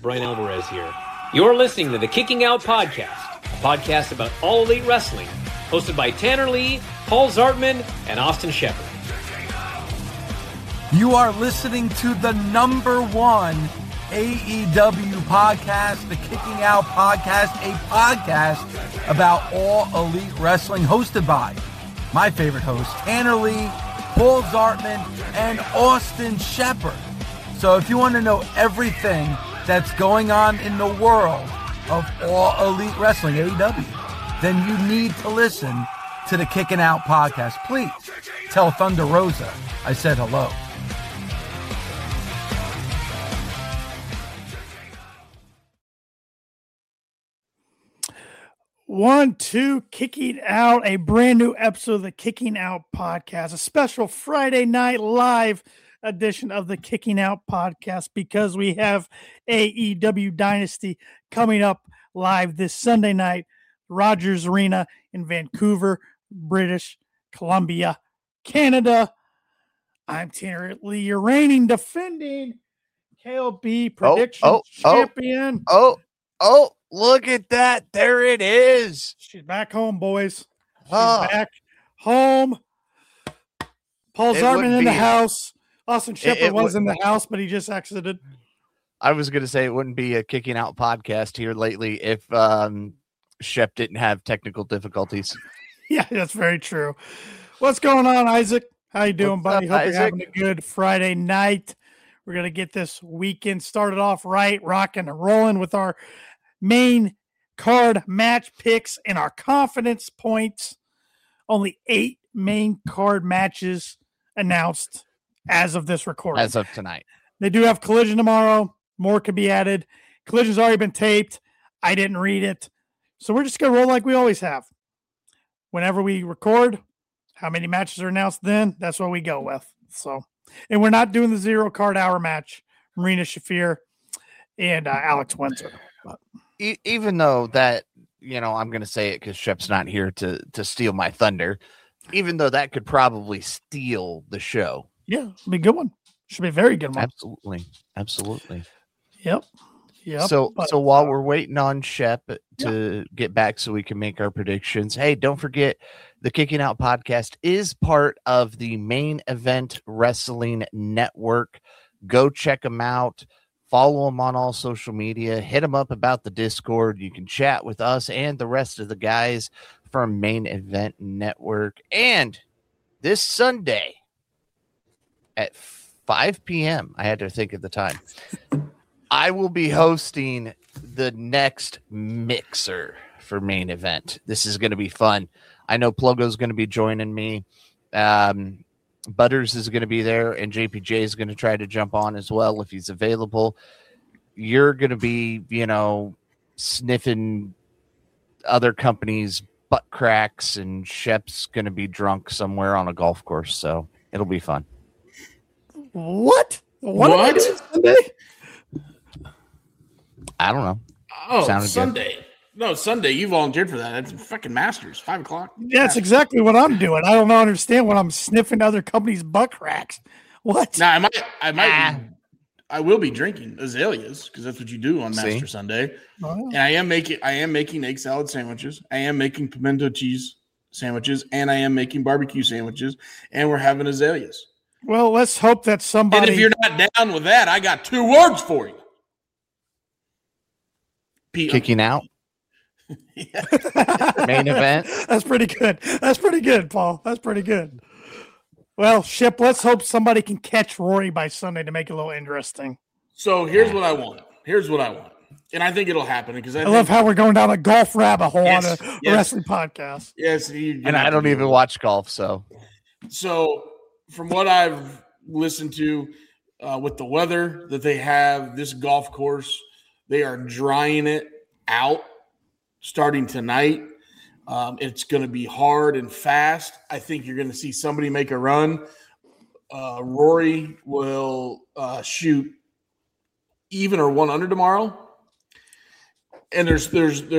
Brian Alvarez here. You're listening to the Kicking Out Podcast, a podcast about All Elite Wrestling, hosted by Tanner Lee, Paul Zartman, and Austin Shepard. You are listening to the number one AEW podcast, the Kicking Out Podcast, a podcast about All Elite Wrestling, hosted by my favorite host, Tanner Lee, Paul Zartman, and Austin Shepard. So if you want to know everything that's going on in the world of All Elite Wrestling, AEW, then you need to listen to the Kicking Out Podcast. Please tell Thunder Rosa I said hello. One, two, Kicking Out, a brand new episode of the Kicking Out Podcast, a special Friday night live edition of the Kicking Out Podcast, because we have AEW Dynasty coming up live this Sunday night, Rogers Arena in Vancouver, British Columbia, Canada. I'm Tanner Lee, your reigning defending KLB prediction champion. Look at that. There it is. She's back home, boys. She's back home. Paul Zartman in the house. Austin Shepard was in the house, but he just exited. I was going to say it wouldn't be a Kicking Out podcast here lately if Shep didn't have technical difficulties. Yeah, that's very true. What's going on, Isaac? How you doing, buddy? Hope you're having a good Friday night. We're going to get this weekend started off right, rocking and rolling with our main card match picks and our confidence points. Only 8 main card matches announced as of this recording. As of tonight. They do have Collision tomorrow. More could be added. Collision's already been taped. I didn't read it. So we're just going to roll like we always have. Whenever we record, how many matches are announced then, that's what we go with. So, and we're not doing the 0 card hour match. Marina Shafir and Alex Windsor. But even though that, I'm going to say it because Shep's not here to steal my thunder, even though that could probably steal the show. Yeah, it'll be a good one. Should be a very good one. Absolutely. Yep. So while we're waiting on Shep to get back so we can make our predictions, hey, don't forget the Kicking Out Podcast is part of the Main Event Wrestling Network. Go check them out. Follow them on all social media. Hit them up about the Discord. You can chat with us and the rest of the guys from Main Event Network. And this Sunday at 5 p.m., I had to think at the time, I will be hosting the next mixer for Main Event. This is going to be fun. I know Plogo's going to be joining me. Butters is going to be there, and JPJ is going to try to jump on as well if he's available. You're going to be, sniffing other companies' butt cracks, and Shep's going to be drunk somewhere on a golf course, so it'll be fun. What? What? Sunday? I don't know. Oh, Sounded Sunday. Good. No, Sunday. You volunteered for that. That's fucking Masters. 5 o'clock. Yeah, that's exactly what I'm doing. I don't understand when I'm sniffing other companies' butt cracks. What? Now, I will be drinking azaleas because that's what you do on Master Sunday. Oh. And I am making egg salad sandwiches. I am making pimento cheese sandwiches, and I am making barbecue sandwiches, and we're having azaleas. Well, let's hope that somebody. And if you're not down with that, I got 2 words for you. Kicking Out. Main Event. That's pretty good, Paul. That's pretty good. Well, Shep, let's hope somebody can catch Rory by Sunday to make it a little interesting. So here's what I want. And I think it'll happen because I love how we're going down a golf rabbit hole on a wrestling podcast. Yes. And I don't even watch golf. So from what I've listened to with the weather that they have, this golf course, they are drying it out starting tonight. It's going to be hard and fast. I think you're going to see somebody make a run. Rory will shoot even or 1 under tomorrow. And there's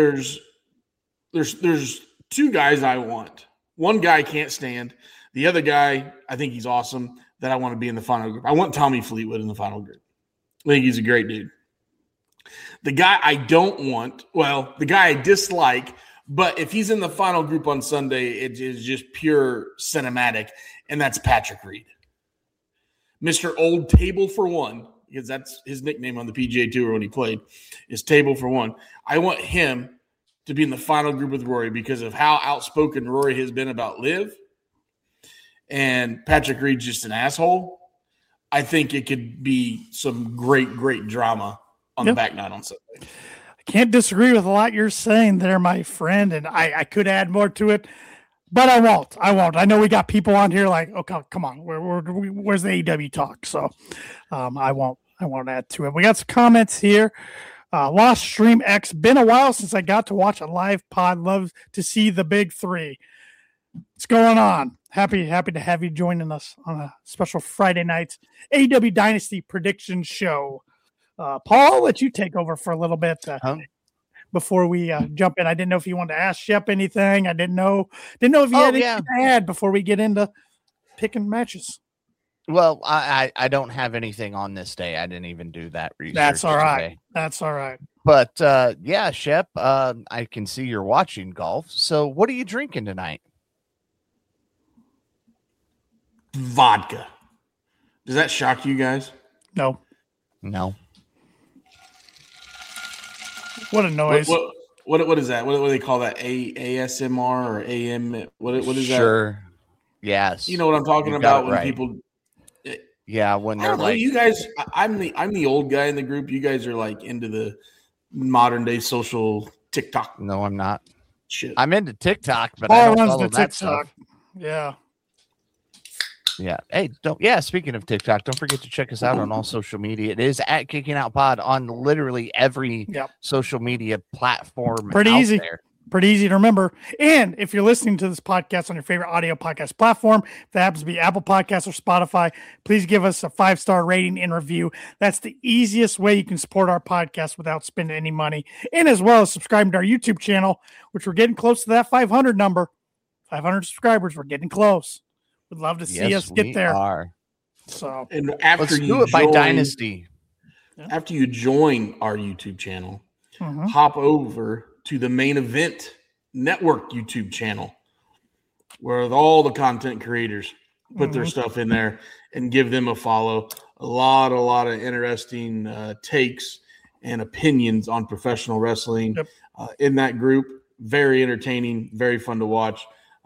2 guys I want. One guy I can't stand. The other guy, I think he's awesome, that I want to be in the final group. I want Tommy Fleetwood in the final group. I think he's a great dude. The guy I don't want, well, the guy I dislike, but if he's in the final group on Sunday, it is just pure cinematic, and that's Patrick Reed. Mr. Old Table for One, because that's his nickname on the PGA Tour when he played, is Table for One. I want him to be in the final group with Rory because of how outspoken Rory has been about LIV, and Patrick Reed's just an asshole. I think it could be some great, great drama on the back nine on Sunday. I can't disagree with a lot you're saying there, my friend, and I could add more to it, but I won't. I know we got people on here like, okay, come on, where's the AEW talk? So I won't add to it. We got some comments here. Lost Stream X, been a while since I got to watch a live pod. Love to see the big three. What's going on? Happy to have you joining us on a special Friday night AEW Dynasty prediction show. Paul, I'll let you take over for a little bit before we jump in. I didn't know if you wanted to ask Shep anything. I didn't know if you had anything to add before we get into picking matches. Well, I don't have anything on this day. I didn't even do that research. That's all right. Today. That's all right. But yeah, Shep, I can see you're watching golf. So what are you drinking tonight? Vodka. Does that shock you guys? No. What a noise. What is that? What do they call that? ASMR or AM? What is that? Sure. Yes. You know what I'm talking about when people. Yeah, when they're like, you guys. I'm the old guy in the group. You guys are like into the modern day social TikTok. No, I'm not. Shit. I'm into TikTok, but Paul I don't runs follow the that TikTok. stuff. Yeah. Yeah. Hey, speaking of TikTok, don't forget to check us out on all social media. It is at Kicking Out Pod on literally every social media platform. Pretty out easy. there. Pretty easy to remember. And if you're listening to this podcast on your favorite audio podcast platform, if that happens to be Apple Podcasts or Spotify, please give us a 5-star rating and review. That's the easiest way you can support our podcast without spending any money. And as well as subscribing to our YouTube channel, which we're getting close to that 500 number. 500 subscribers. We're getting close. Would love to see us get there. Are. So, and after let's do it by Dynasty. After you join our YouTube channel, hop over to the Main Event Network YouTube channel, where all the content creators put their stuff in there, and give them a follow. A lot of interesting takes and opinions on professional wrestling in that group. Very entertaining, very fun to watch.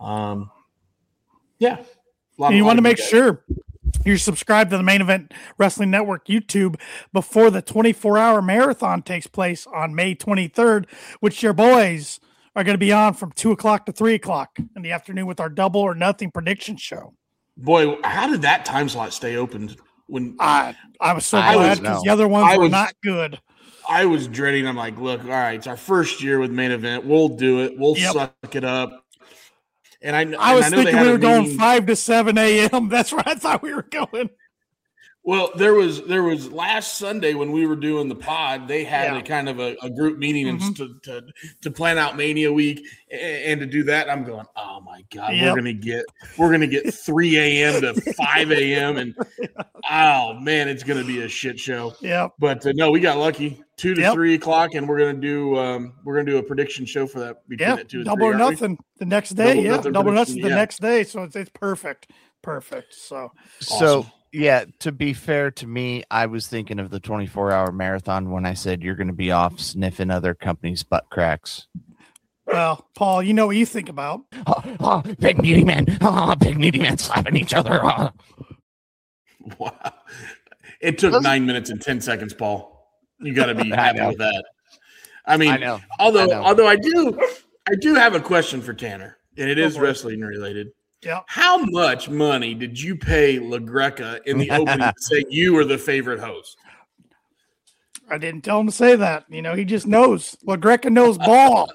And you want to make sure you're subscribed to the Main Event Wrestling Network YouTube before the 24-hour marathon takes place on May 23rd, which your boys are going to be on from 2 o'clock to 3 o'clock in the afternoon with our Double or Nothing prediction show. Boy, how did that time slot stay open? When I was so glad because the other ones were not good. I was dreading. I'm like, look, all right, it's our first year with Main Event. We'll do it. We'll suck it up. And I was thinking we were going 5 to 7 a.m. That's where I thought we were going. Well, there was last Sunday when we were doing the pod, they had a kind of a group meeting to plan out Mania week and to do that. I'm going, oh my God, we're gonna get 3 a.m. to 5 a.m. and oh man, it's gonna be a shit show. Yeah. But no, we got lucky. 2 to 3 o'clock, and we're gonna do a prediction show for that between that 2 and 3. Double or Nothing the next day. Double or Nothing the next day. So it's perfect. So awesome. Yeah, to be fair to me, I was thinking of the 24-hour marathon when I said you're going to be off sniffing other companies' butt cracks. Well, Paul, you know what you think about. Big meaty men. Big meaty men slapping each other. Wow. It took 9 minutes and 10 seconds, Paul. You got to be happy with that. I mean, although I do have a question for Tanner, and it is wrestling related. Yeah. How much money did you pay LaGreca in the opening to say you were the favorite host? I didn't tell him to say that. You know, he just knows. LaGreca knows ball.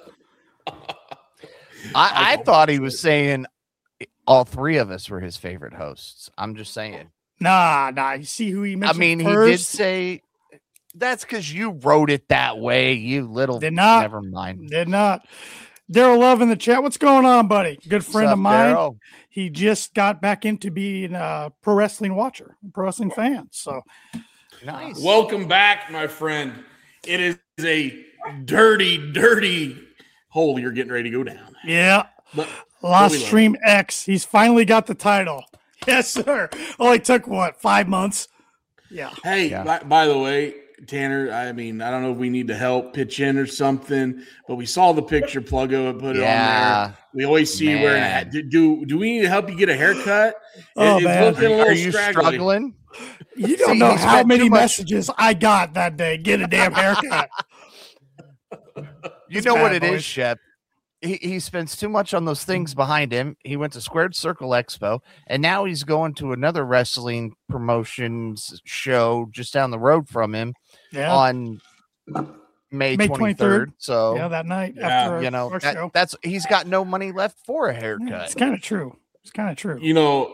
I thought he was saying all three of us were his favorite hosts. I'm just saying. Nah. You see who he mentioned he did say that's because you wrote it that way. You little. Did not. Never mind. Did not. Daryl Love in the chat. What's going on, buddy? Good friend of mine. Darryl? He just got back into being a pro wrestling watcher, pro wrestling fan. So nice. Welcome back, my friend. It is a dirty, dirty hole you're getting ready to go down. Yeah. But Lost Stream X. He's finally got the title. Yes, sir. Only took 5 months? Yeah. Hey, by the way, Tanner, I mean, I don't know if we need to help pitch in or something, but we saw the picture Pluggo and put it on there. We always see you wearing a hat. Do we need to help you get a haircut? Oh, man. Are you struggling? You don't know how many messages I got that day. Get a damn haircut. You know what it is, Shep? He spends too much on those things behind him. He went to Squared Circle Expo, and now he's going to another wrestling promotions show just down the road from him on May 23rd. So that night after our show. That's he's got no money left for a haircut. Yeah, it's kind of true. You know,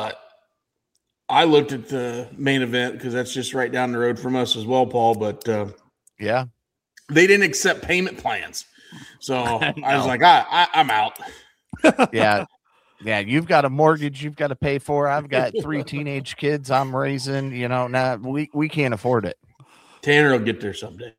I looked at the main event because that's just right down the road from us as well, Paul. But they didn't accept payment plans. So I was like, I'm out. Yeah. You've got a mortgage you've got to pay for. I've got 3 teenage kids I'm raising. We can't afford it. Tanner will get there someday.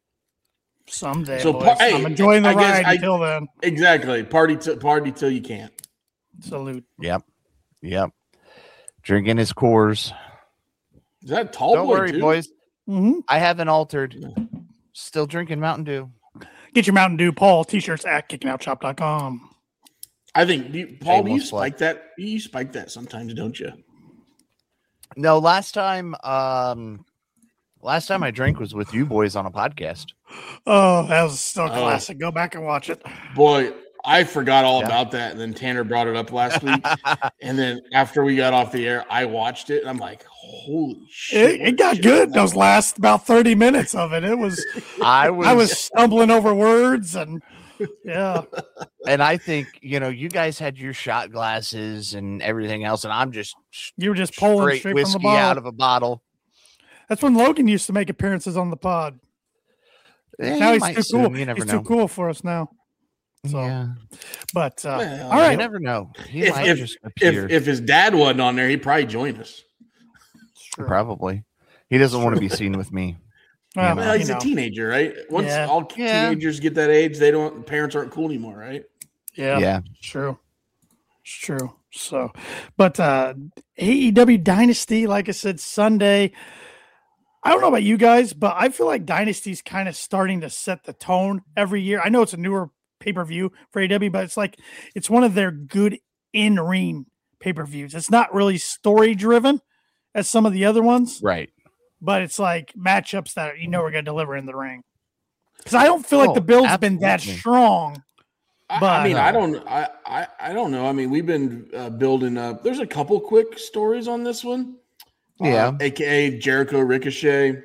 So I'm enjoying the ride until then. Exactly. Party till you can't. Salute. Yep. Drinking his Coors. Is that tall? Don't worry, too? boys. Mm-hmm. I haven't altered. Still drinking Mountain Dew. Get your Mountain Dew, Paul t-shirts at kickingoutshop.com. I think, Paul, do you spike that? You spike that sometimes, don't you? No, last time I drank was with you boys on a podcast. Oh, that was still classic. Go back and watch it. Boy, I forgot all about that, and then Tanner brought it up last week. And then after we got off the air, I watched it, and I'm like, holy shit. It got good. Those last about 30 minutes of it. It was I was stumbling over words and And I think, you guys had your shot glasses and everything else, and I'm just you were just pulling straight whiskey from the bottle. out of a bottle. That's when Logan used to make appearances on the pod. Now he's too cool. He's too cool for us now. So, but all right, you never know. He might just appear. If his dad wasn't on there, he'd probably join us. Sure. Probably. He doesn't want to be seen with me. Well, he's a teenager, right? Once all teenagers get that age, parents aren't cool anymore, right? Yeah. It's true. So, but AEW Dynasty, like I said, Sunday. I don't know about you guys, but I feel like Dynasty's kind of starting to set the tone every year. I know it's a newer pay-per-view for AEW, but it's one of their good in-ring pay-per-views. It's not really story-driven as some of the other ones. Right. But it's like matchups that we're going to deliver in the ring. Because I don't feel like the build's been that strong. But I don't know. I mean, we've been building up. There's a couple quick stories on this one. AKA Jericho Ricochet.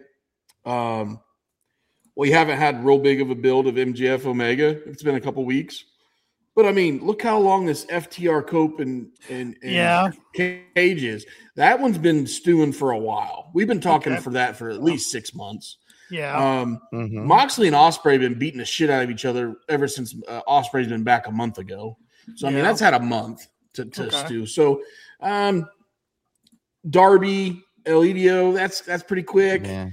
We haven't had real big of a build of MJF Omega. It's been a couple weeks. But, I mean, look how long this FTR Cope and Cage is. That one's been stewing for a while. We've been talking for at least 6 months. Yeah. Moxley and Ospreay have been beating the shit out of each other ever since Ospreay's been back a month ago. So, I mean, that's had a month to stew. So, Darby, Elidio, that's pretty quick. Yeah.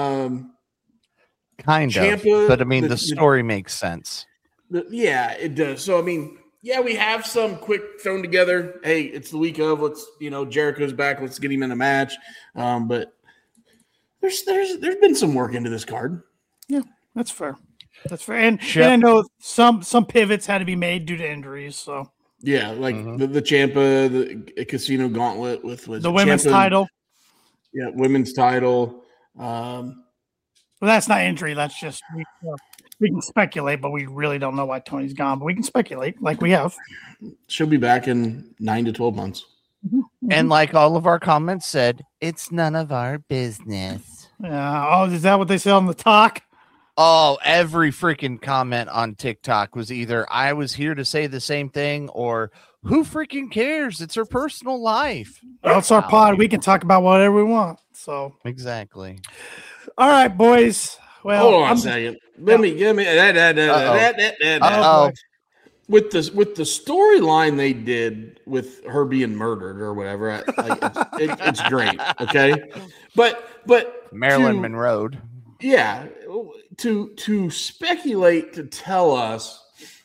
Ciampa, of. But, I mean, the story makes sense. It does. So, I mean, we have some quick thrown together. Hey, it's the week of. Let's, Jericho's back. Let's get him in a match. But there's been some work into this card. Yeah, that's fair. And I know some pivots had to be made due to injuries. So yeah, like the Ciampa, the Casino Gauntlet with the women's title. Yeah, women's title. Well, that's not injury. That's just we can speculate, but we really don't know why Tony's gone. But we can speculate, like we have. She'll be back in 9 to 12 months. And like all of our comments said, it's none of our business. Oh, is that what they said on the talk? Oh, every freaking comment on TikTok was either I was here to say the same thing or who freaking cares? It's her personal life. Well, it's our pod. We can talk about whatever we want. So exactly. All right, boys. Well, hold on a second. Give me that. With the storyline they did with her being murdered or whatever, it's great. Okay, but Marilyn Monroe. Yeah, to speculate, to tell us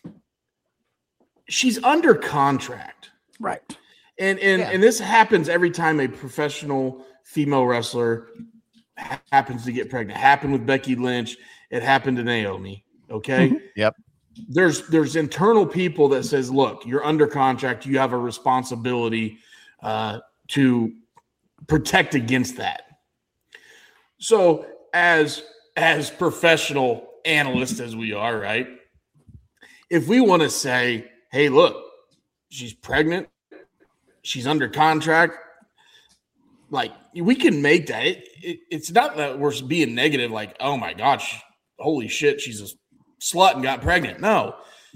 she's under contract. Right. And this happens every time a professional female wrestler happens to get pregnant. It happened with Becky Lynch. It happened to Naomi. Okay. Yep. There's internal people that says, look, you're under contract. You have a responsibility to protect against that. So as professional analysts as we are, right? If we want to say, hey, look, she's pregnant, she's under contract, like we can make that. It's not that we're being negative, like, oh my gosh, holy shit, she's a slut and got pregnant. No.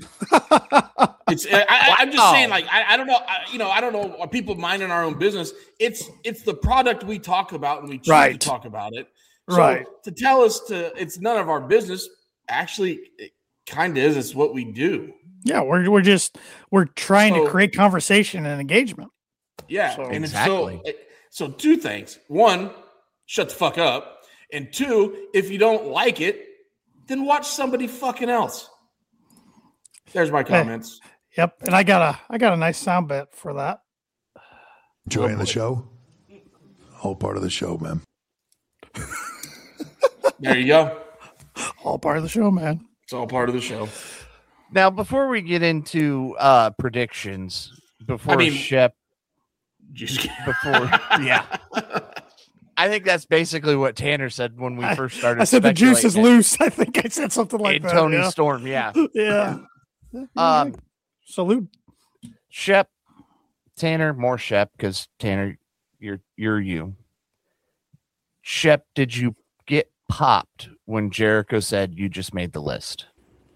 I'm just saying, like, I don't know. I don't know. Are people minding our own business? It's the product we talk about and we choose to talk about it. So to tell us it's none of our business, actually, it kind of is. It's what we do. Yeah, we're trying to create conversation and engagement. Yeah, so, and exactly. So two things: one, shut the fuck up, and two, if you don't like it, then watch somebody fucking else. There's my comments. Hey, yep, and I got a nice sound bit for that. Enjoying the show? All part of the show, man. There you go. All part of the show, man. It's all part of the show. Now, before we get into predictions, Shep, I think that's basically what Tanner said when we first started. I said the juice is loose. I think I said something like that. Tony Storm, yeah. Salute. Shep, Tanner, more Shep, because Tanner, you're you. Shep, did you get popped when Jericho said you just made the list?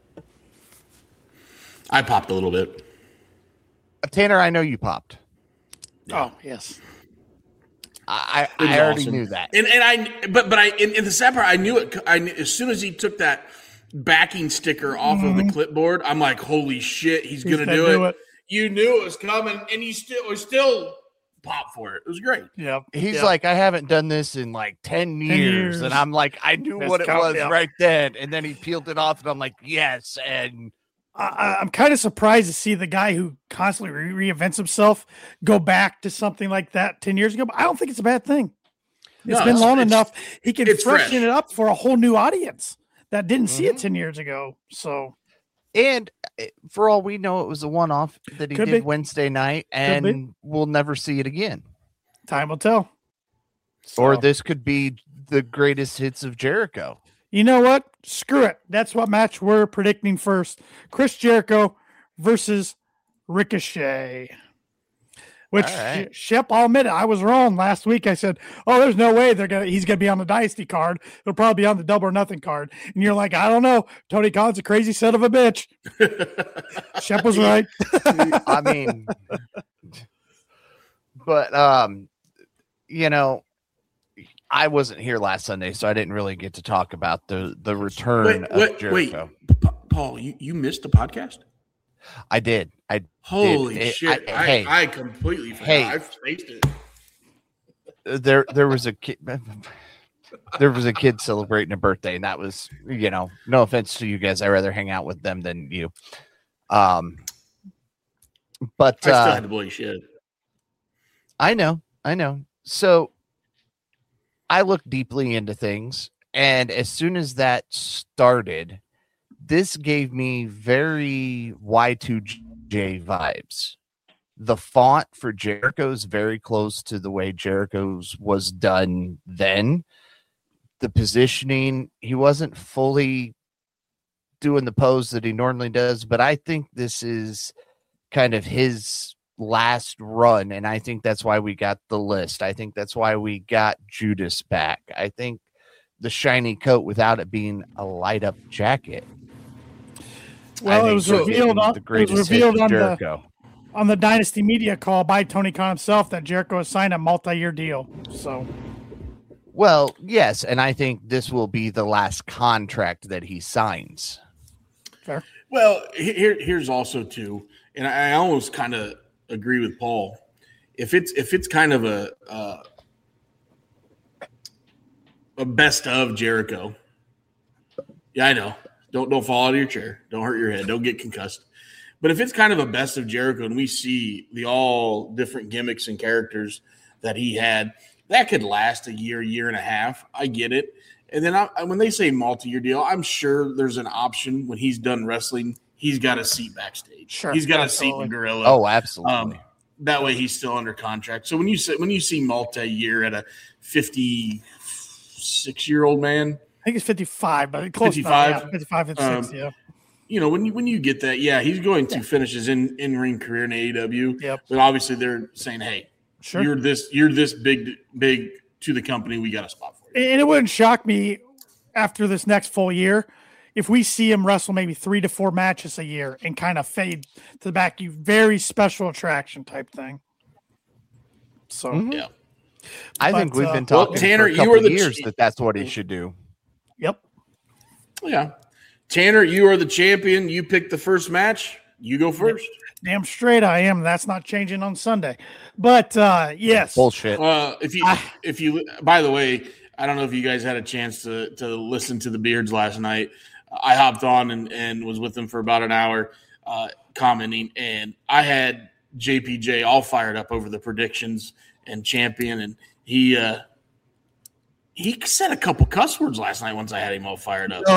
I popped a little bit. Tanner, I know you popped. Oh, yes. I already knew that. And in the sad part, I knew it. As soon as he took that backing sticker off of the clipboard, I'm like, holy shit, he's going to do it. You knew it was coming, and you still pop for it. It was great. Yeah. He's like, I haven't done this in like 10 years. And I'm like, I knew what it was right then. And then he peeled it off, and I'm like, yes. And I'm kind of surprised to see the guy who constantly reinvents himself go back to something like that 10 years ago. But I don't think it's a bad thing. It's been long enough. He can freshen it up for a whole new audience that didn't see it 10 years ago. So, and for all we know, it was a one-off that he did Wednesday night, and we'll never see it again. Time will tell. So. Or this could be the greatest hits of Jericho. You know what? Screw it. That's what match we're predicting first. Chris Jericho versus Ricochet. Which, Shep, I'll admit it, I was wrong last week. I said, oh, there's no way he's gonna be on the Dynasty card. He'll probably be on the Double or Nothing card. And you're like, I don't know. Tony Khan's a crazy son of a bitch. Shep was right. I mean, but I wasn't here last Sunday, so I didn't really get to talk about the return of Jericho. Wait, Paul, you missed the podcast? I did. Holy shit! I completely forgot. I faced it. There was a kid. There was a kid celebrating a birthday, and that was, no offense to you guys. I'd rather hang out with them than you. But I still had to believe shit. I know. So I look deeply into things, and as soon as that started, this gave me very Y2J vibes. The font for Jericho's very close to the way Jericho's was done then. The positioning, he wasn't fully doing the pose that he normally does, but I think this is kind of his last run, and I think that's why we got the list. I think that's why we got Judas back. I think the shiny coat without it being a light up jacket. Well, it was revealed on the Dynasty Media call by Tony Khan himself that Jericho has signed a multi-year deal. So, well, yes, and I think this will be the last contract that he signs. Fair. Well, here's also too, and I almost kind of agree with Paul. If it's kind of a best of Jericho, Yeah, I know. Don't fall out of your chair. Don't hurt your head. Don't get concussed. But if it's kind of a best of Jericho and we see the all different gimmicks and characters that he had, that could last a year and a half. I get it. And then when they say multi-year deal, I'm sure there's an option when he's done wrestling. He's got a seat backstage. Sure, he's got a seat in Gorilla. Oh, absolutely. That way he's still under contract. So when you see multi-year at a 56-year-old man, I think it's 55, but close 55, enough, yeah, 55 and 6, yeah. You know, when you get that, yeah, he's going to finish his in-ring career in AEW. Yep. But obviously they're saying, hey, sure, you're this big to the company. We got a spot for you. And it wouldn't shock me after this next full year if we see him wrestle maybe 3 to 4 matches a year and kind of fade to the back. You very special attraction type thing. So yeah, I think we've been talking Tanner, for a couple years that's what he should do. Yep. Yeah. Tanner, you are the champion. You pick the first match. You go first. Damn straight I am. That's not changing on Sunday. But yes. Bullshit. If you by the way, I don't know if you guys had a chance to listen to the Beards last night. I hopped on and was with them for about an hour commenting, and I had JPJ all fired up over the predictions and champion, and he said a couple cuss words last night once I had him all fired up.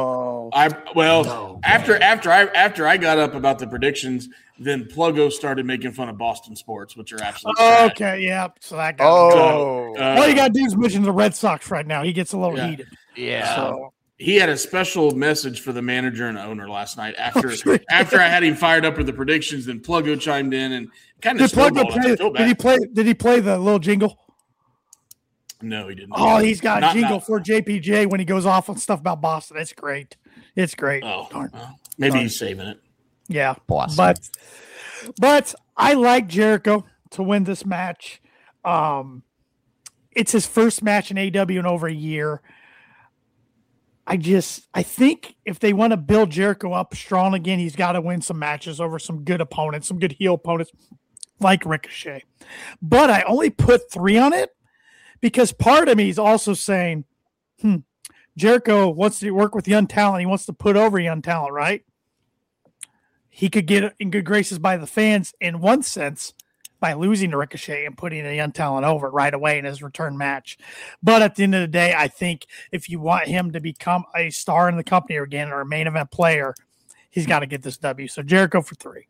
After I got up about the predictions, then Pluggo started making fun of Boston sports, which are absolutely trash. Okay, yeah. So that guy. All you got to do is mention the Red Sox right now. He gets a little heated. Yeah. So. He had a special message for the manager and owner last night after I had him fired up with the predictions. Then Pluggo chimed in and kind of snowballed. Did he play the little jingle? No, he didn't. Oh, he's got a jingle for JPJ when he goes off on stuff about Boston. It's great. It's great. Oh, maybe he's saving it. Yeah, Boston. But I like Jericho to win this match. It's his first match in AEW in over a year. I think if they want to build Jericho up strong again, he's got to win some matches over some good opponents, some good heel opponents like Ricochet. But I only put 3 on it because part of me is also saying, Jericho wants to work with young talent. He wants to put over young talent, right? He could get in good graces by the fans in one sense by losing to Ricochet and putting a young talent over right away in his return match. But at the end of the day, I think if you want him to become a star in the company again or a main event player, he's got to get this W. So Jericho for 3.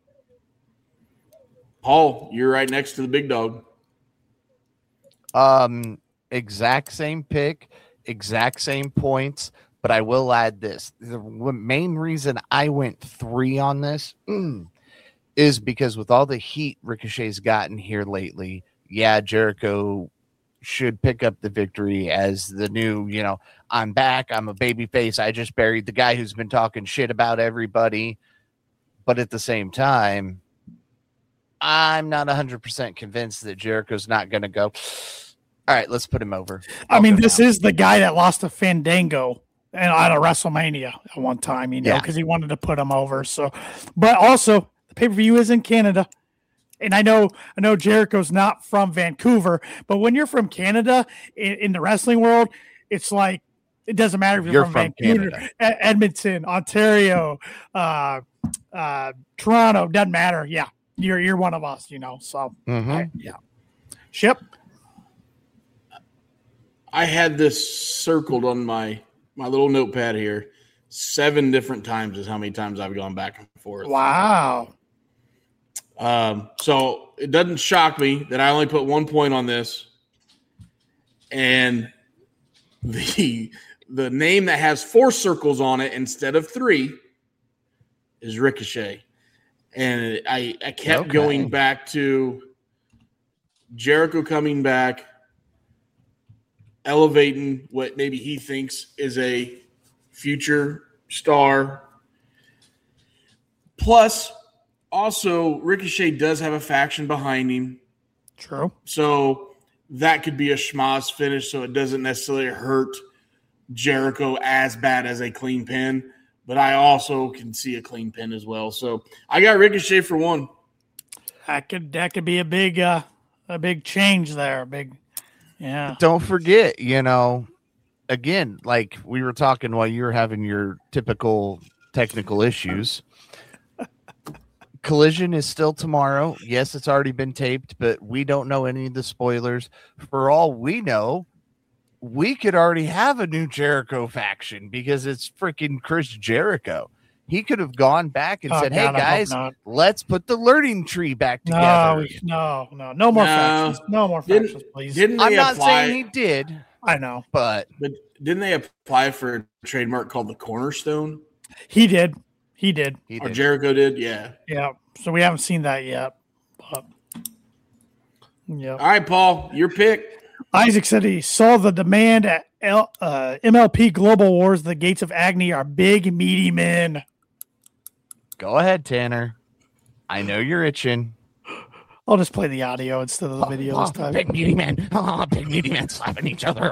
Paul, you're right next to the big dog. Exact same pick, exact same points, but I will add this. The main reason I went 3 on this is because with all the heat Ricochet's gotten here lately, Jericho should pick up the victory as the new, I'm back, I'm a babyface, I just buried the guy who's been talking shit about everybody. But at the same time, I'm not 100% convinced that Jericho's not going to go, all right, let's put him over. This is the guy that lost to Fandango and at a WrestleMania at one time, because he wanted to put him over. So, but also the pay-per-view is in Canada. And I know Jericho's not from Vancouver, but when you're from Canada in the wrestling world, it's like, it doesn't matter if you're from Vancouver, Edmonton, Ontario, Toronto, doesn't matter. Yeah. You're one of us, so Ship. I had this circled on my little notepad here. 7 different times is how many times I've gone back and forth. Wow. So it doesn't shock me that I only put 1 point on this. And the name that has 4 circles on it instead of 3 is Ricochet. And I kept going back to Jericho coming back, elevating what maybe he thinks is a future star. Plus, also, Ricochet does have a faction behind him. True. So that could be a schmoz finish, so it doesn't necessarily hurt Jericho as bad as a clean pin. But I also can see a clean pin as well. So I got Ricochet for 1. That could be a big change there. Don't forget, again, like we were talking while you were having your typical technical issues. Collision is still tomorrow. Yes, it's already been taped, but we don't know any of the spoilers. For all we know, we could already have a new Jericho faction because it's freaking Chris Jericho. He could have gone back and said, "Hey guys, let's put the learning tree back together." No more factions. No more factions, please. I'm not saying he did. I know, but didn't they apply for a trademark called the Cornerstone? He did. Or Jericho did, yeah. So we haven't seen that yet. But, yeah. All right, Paul, your pick. Isaac said he saw the demand at MLP Global Wars. The gates of Agony are big, meaty men. Go ahead, Tanner. I know you're itching. I'll just play the audio instead of the video this time. Big meaty men. Big meaty men slapping each other.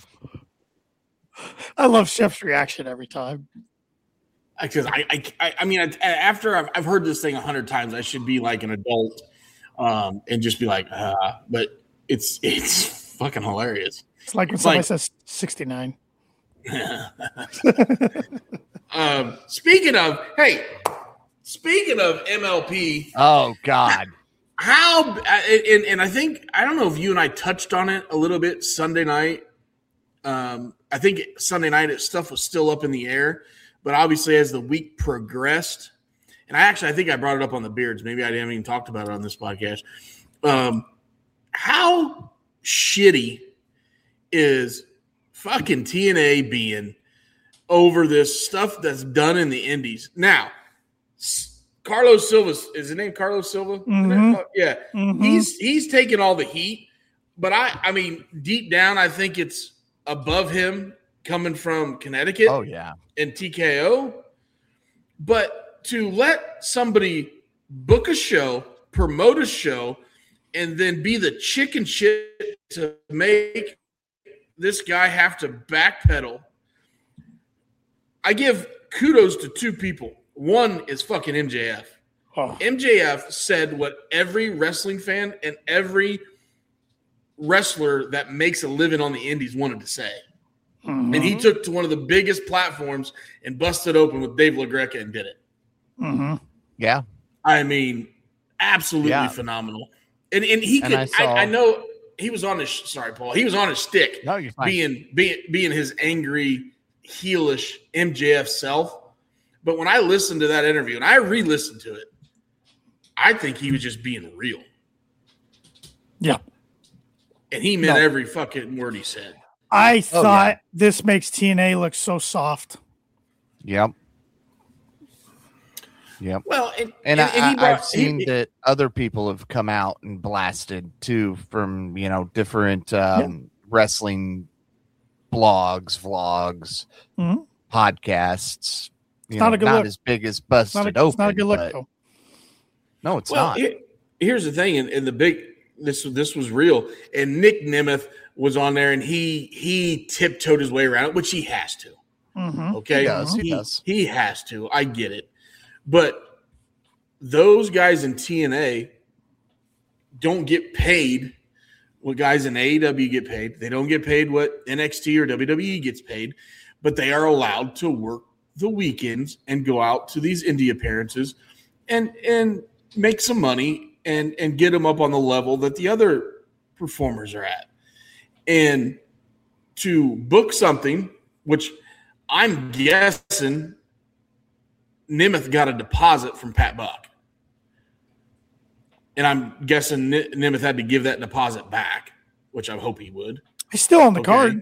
I love Chef's reaction every time. Because I mean, after I've heard this thing 100 times, I should be like an adult and just be like, but it's fucking hilarious. It's like when somebody says 69. Speaking of MLP. Oh God. How and I think I don't know if you and I touched on it a little bit Sunday night. I think Sunday night stuff was still up in the air. But obviously, as the week progressed, and I think I brought it up on the Beards. Maybe I haven't even talked about it on this podcast. How shitty is fucking TNA being over this stuff that's done in the indies? Now, Carlos Silva, is his name Carlos Silva? Mm-hmm. Yeah. Mm-hmm. He's taking all the heat. But I mean, deep down, I think it's above him coming from Connecticut. Oh, yeah. And TKO. But to let somebody book a show, promote a show, and then be the chicken shit to make this guy have to backpedal. I give kudos to two people. One is fucking MJF. Oh. MJF said what every wrestling fan and every wrestler that makes a living on the indies wanted to say. Mm-hmm. And he took to one of the biggest platforms and busted open with Dave LaGreca and did it. Mm-hmm. Yeah. I mean, absolutely phenomenal. And he could, I know he was on his, sorry, Paul, he was on his stick. No, you're fine. Being his angry, heelish MJF self. But when I listened to that interview and I re-listened to it, I think he was just being real. Yeah. And he meant every fucking word he said. I thought this makes TNA look so soft. Yep. Well, I've seen that other people have come out and blasted too from different wrestling blogs, vlogs, podcasts. Not as big as Busted Open. It's not a good look, though. No, it's not. Here's the thing, and the big this was real, and Nick Nemeth was on there, and he tiptoed his way around it, which he has to. Mm-hmm. Okay, he does. He has to. I get it, but those guys in TNA don't get paid what guys in AEW get paid. They don't get paid what NXT or WWE gets paid, but they are allowed to work the weekends and go out to these indie appearances and make some money and get them up on the level that the other performers are at. And to book something, which I'm guessing Nemeth got a deposit from Pat Buck. And I'm guessing Nemeth had to give that deposit back, which I hope he would. He's still on the card.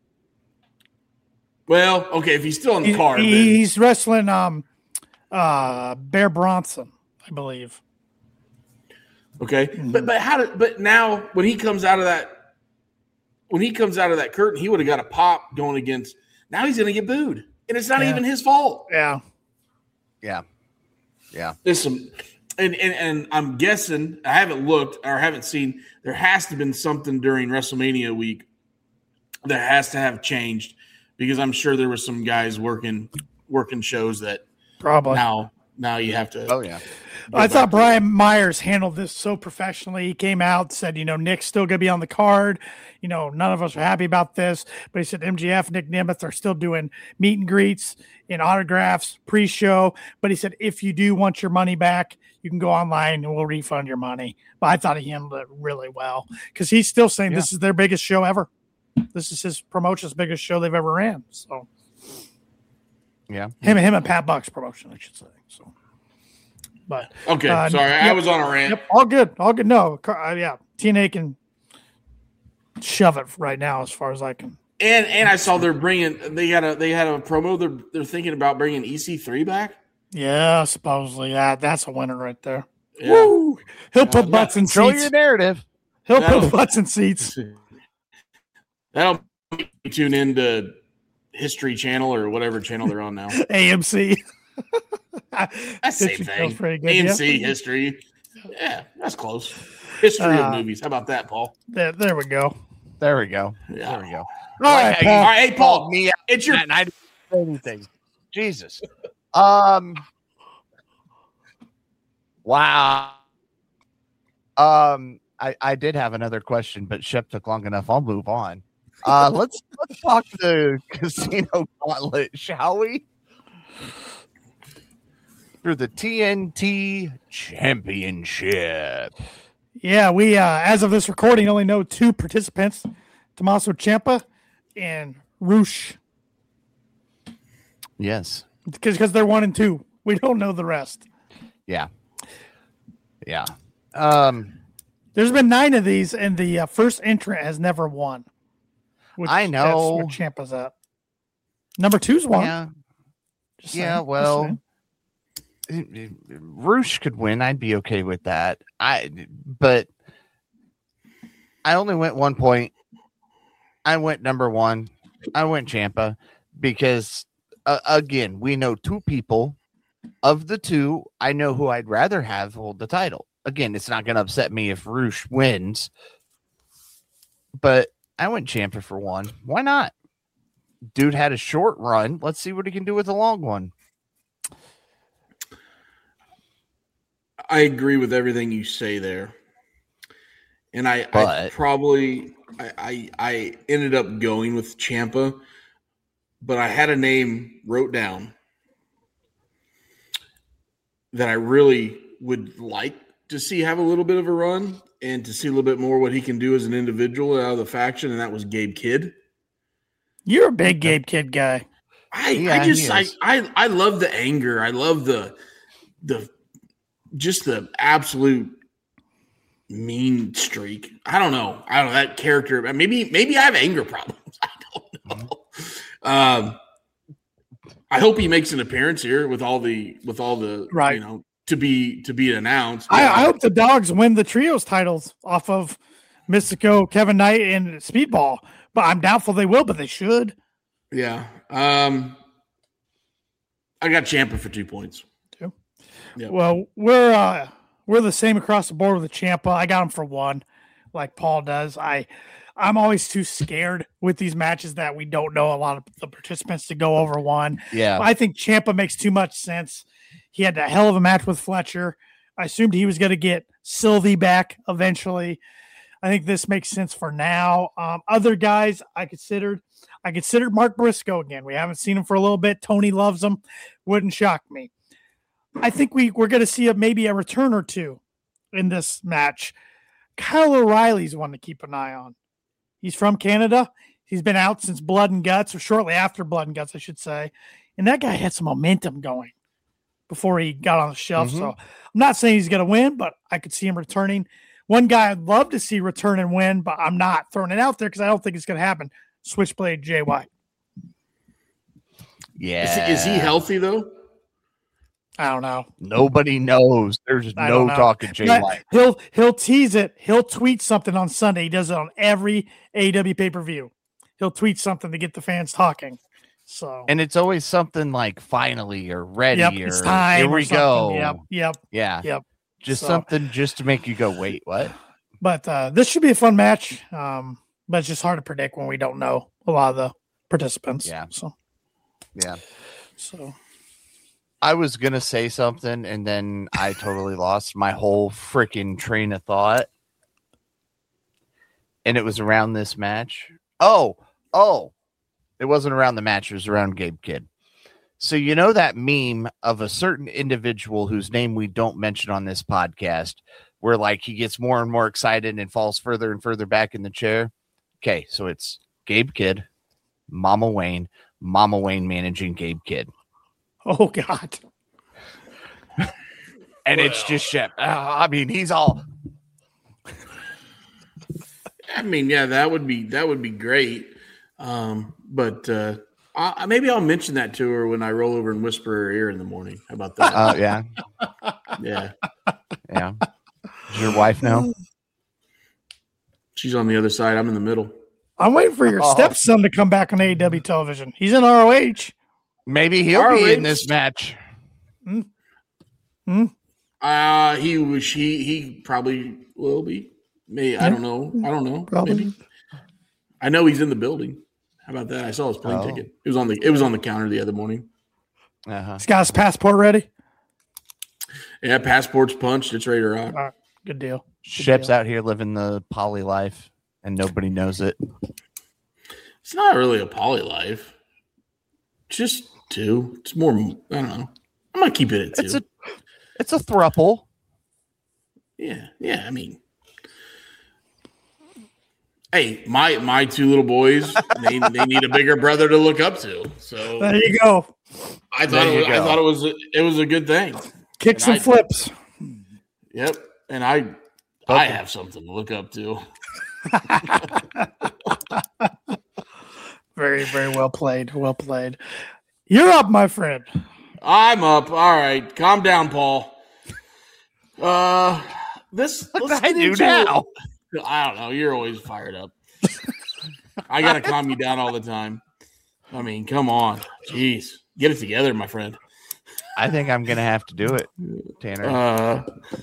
Well, okay, if he's still on the card. He's wrestling Bear Bronson, I believe. Okay. Mm-hmm. But now when he comes out of that curtain, he would have got a pop going against. Now he's going to get booed, and it's not even his fault. Yeah. There's some, and I'm guessing I haven't looked or haven't seen. There has to have been something during WrestleMania week that has to have changed because I'm sure there were some guys working shows that probably now you have to. Oh yeah. I thought Brian Myers handled this so professionally. He came out, said, Nick's still going to be on the card. None of us are happy about this. But he said MJF, Nick Nemeth are still doing meet and greets and autographs pre-show. But he said, if you do want your money back, you can go online and we'll refund your money. But I thought he handled it really well because he's still saying this is their biggest show ever. This is his promotion's biggest show they've ever ran. So, yeah, him and Pat Buck's promotion, I should say. So, but okay, sorry, I was on a rant. Yep, all good. No, TNA can shove it right now as far as I can. And I saw they had a promo. They're thinking about bringing EC3 back. Yeah, supposedly that's a winner right there. Yeah. Woo! He'll put butts in Control seats. your narrative. He'll put butts in seats. That'll make you tune into History Channel or whatever channel they're on now. AMC. That's the same thing. Pretty good, AMC History. Yeah, that's close. History of movies. How about that, Paul? There we go. There we go. Yeah. There we go. All right, Paul. All right, hey, Paul. Me, it's your. and I didn't say anything. Jesus. Wow. I did have another question, but Shep took long enough. I'll move on. Let's talk the Casino Gauntlet, shall we? For the TNT Championship. Yeah, we as of this recording only know 2 participants, Tommaso Ciampa and Rush. Yes. Because they're 1 and 2. We don't know the rest. Yeah. Yeah. There's been 9 of these, and the first entrant has never won. I know. That's where Ciampa's at. Number 2's won. Yeah. Just Yeah, saying. well, Rush could win. I'd be okay with that. But I only went 1 point. I went number 1. I went Ciampa because, again, we know 2 people. Of the 2, I know who I'd rather have hold the title. Again, it's not going to upset me if Rush wins, but I went Ciampa for 1. Why not? Dude had a short run. Let's see what he can do with a long one. I agree with everything you say there. And I ended up going with Ciampa, but I had a name wrote down that I really would like to see have a little bit of a run and to see a little bit more what he can do as an individual out of the faction, and that was Gabe Kidd. You're a big Gabe Kidd guy. I love the anger. I love the absolute mean streak. I don't know that character. Maybe I have anger problems. I don't know. I hope he makes an appearance here with all the right. To be announced. I hope the Dogs win the trios titles off of Mystico, Kevin Knight, and Speedball. But I'm doubtful they will, but they should. Yeah. I got Ciampa for 2 points. 2. Yeah. Well, we're the same across the board with the Ciampa. I got him for 1, like Paul does. I'm always too scared with these matches that we don't know a lot of the participants to go over 1. Yeah. I think Ciampa makes too much sense. He had a hell of a match with Fletcher. I assumed he was going to get Sylvie back eventually. I think this makes sense for now. Other guys I considered Mark Briscoe again. We haven't seen him for a little bit. Tony loves him. Wouldn't shock me. I think we're going to see maybe a return or 2 in this match. Kyle O'Reilly's one to keep an eye on. He's from Canada. He's been out since Blood and Guts, or shortly after Blood and Guts, I should say. And that guy had some momentum going before he got on the shelf. Mm-hmm. So I'm not saying he's going to win, but I could see him returning. One guy I'd love to see return and win, but I'm not throwing it out there because I don't think it's going to happen. Switchblade Jay White. Yeah. Is he healthy though? I don't know. Nobody knows. There's no talking Jay White. He'll tease it. He'll tweet something on Sunday. He does it on every AEW pay-per-view. He'll tweet something to get the fans talking. So, and it's always something like finally or ready or it's time. Here we go. Yep. Yeah. Just something just to make you go, wait, what? But this should be a fun match. But it's just hard to predict when we don't know a lot of the participants. Yeah. So yeah. So I was gonna say something, and then I totally lost my whole freaking train of thought. And it was around this match. Oh, it wasn't around the match. It was around Gabe Kidd. So you know that meme of a certain individual whose name we don't mention on this podcast, where like he gets more and more excited and falls further and further back in the chair. Okay, so it's Gabe Kidd, Mama Wayne managing Gabe Kidd. Oh God. And it's just Shep. I mean, he's all. I mean, yeah, that would be great. But maybe I'll mention that to her when I roll over and whisper her ear in the morning. How about that? Yeah. Yeah. Yeah. Does your wife know? She's on the other side. I'm in the middle. I'm waiting for your stepson to come back on AEW television. He's in ROH. Maybe he'll be in this match. He probably will be. Maybe I don't know. Probably. Maybe. I know he's in the building. How about that? I saw his plane ticket. It was on the counter the other morning. He's got his passport ready. Yeah, passport's punched. It's ready to rock. Good deal. Shep's out here living the poly life, and nobody knows it. It's not really a poly life. Just two. It's more. I don't know. I'm gonna keep it at two. It's a throuple. Yeah. I mean, hey, my two little boys, they need a bigger brother to look up to. So there you go. I thought it was a good thing. Kicks and flips. Yep, and I have something to look up to. Very, very well played. Well played. You're up, my friend. I'm up. All right, calm down, Paul. What do I do now? I don't know. You're always fired up. I gotta calm you down all the time. I mean, come on, jeez, get it together, my friend. I think I'm gonna have to do it, Tanner.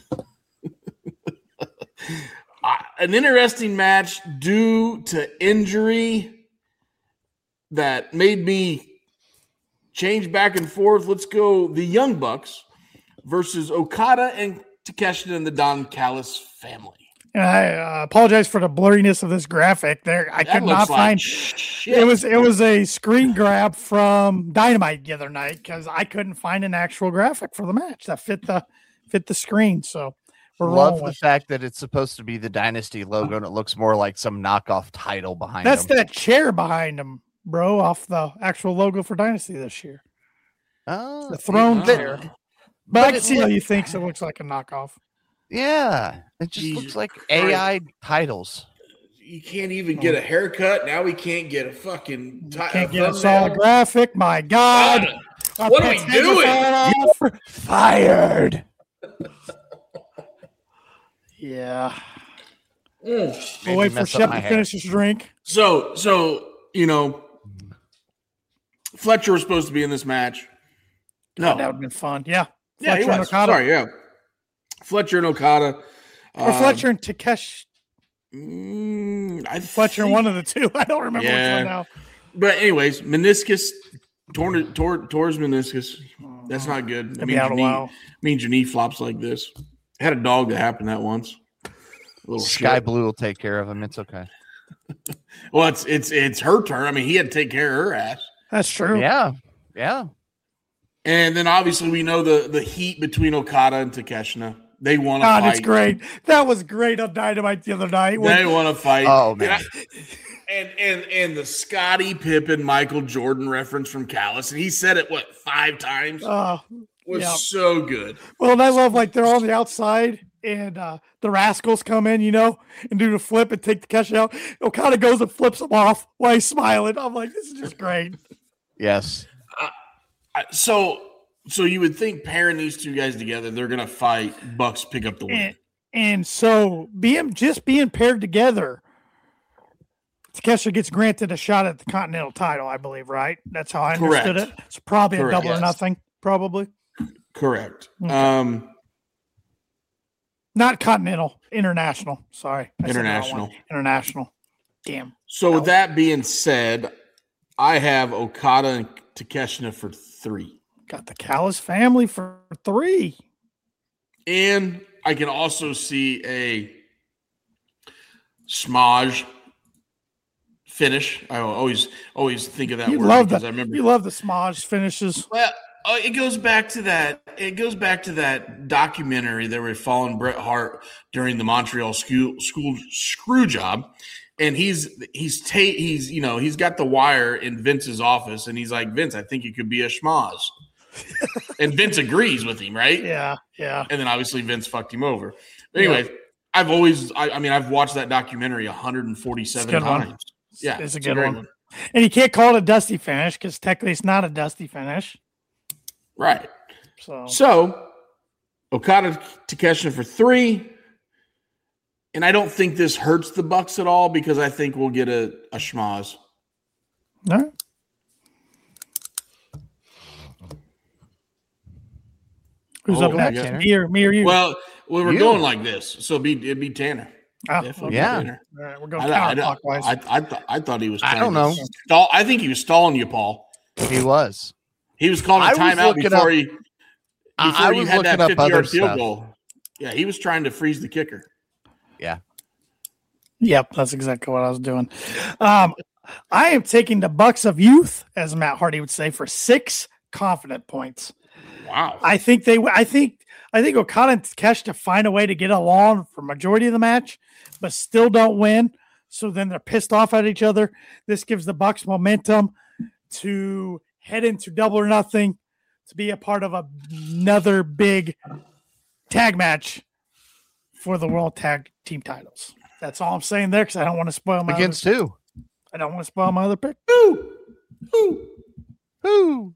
An interesting match due to injury that made me change back and forth. Let's go the Young Bucks versus Okada and Takeshita and the Don Callis family. And I apologize for the blurriness of this graphic. There, I could not find. Shit. It was a screen grab from Dynamite the other night because I couldn't find an actual graphic for the match that fit the screen. So we're love the fact that it's supposed to be the Dynasty logo and it looks more like some knockoff title behind. That's them. that chair behind him, bro, off the actual logo for Dynasty this year. Oh, the throne chair. But I can see how you think it looks like a knockoff. Yeah, it just looks like AI titles. You can't even get a haircut. Now we can't get a fucking can't get a solid graphic. My God. What are we doing? Fired. Yeah. We'll wait for Shep to finish his drink. So Fletcher was supposed to be in this match. No, that would have been fun. Yeah. Fletcher he was. And Okada. Sorry, yeah. Fletcher and Okada. Or Fletcher and Takeshi. Fletcher and one of the two. I don't remember which one now. But anyways, meniscus, tore his meniscus. That's not good. That means your knee flops like this. I had a dog that happened that once. Sky Blue will take care of him. It's okay. Well, it's her turn. I mean, he had to take care of her ass. That's true. Yeah. And then obviously we know the heat between Okada and Takeshita. They want to fight. It's great. That was great on Dynamite the other night. They want to fight. Oh man. And the Scottie Pippen Michael Jordan reference from Callis, and he said it 5 times. Was so good. Well, and I love they're on the outside and the Rascals come in, and do the flip and take the Takeshita out. Okada goes and flips him off while he's smiling. I'm like, this is just great. Yes. So you would think pairing these two guys together, they're going to fight. Bucks pick up the win. And so being paired together, Takeshita gets granted a shot at the Continental title, I believe, right? That's how I understood it. It's probably a double or nothing, probably. Correct. Okay. Not Continental, International. Sorry. International. Damn. So with that being said, I have Okada and Takeshita for 3. Got the Callis family for 3. And I can also see a Smaj finish. I always think of that You word love because that. I remember. You love the Smaj finishes. Well, it goes back to that. It goes back to that documentary that were following Bret Hart during the Montreal school screw job, and he's got the wire in Vince's office, and he's like, Vince, I think you could be a schmoz, and Vince agrees with him, right? Yeah. And then obviously Vince fucked him over. But anyway, I've watched that documentary 147 times. Yeah, it's a good one. And you can't call it a dusty finish because technically it's not a dusty finish. Right. So Okada Takeshita for 3. And I don't think this hurts the Bucks at all because I think we'll get a schmoz. All right. Who's up next? Me or you? Well, we're going like this, so it'd be Tanner. Definitely. Yeah. Tanner. All right, we're going counterclockwise. I thought he was. I don't know. I think he was stalling you, Paul. He was. He was calling a timeout before you had that 50-yard field goal. Yeah, he was trying to freeze the kicker. Yeah. Yep, that's exactly what I was doing. I am taking the Bucks of Youth, as Matt Hardy would say, for 6 confident points. Wow. I think Okada and Takeshita find a way to get along for majority of the match, but still don't win. So then they're pissed off at each other. This gives the Bucks momentum to head into Double or Nothing to be a part of another big tag match for the World Tag Team titles. That's all I'm saying there because I don't want to spoil my against who? I don't want to spoil my other pick. Who?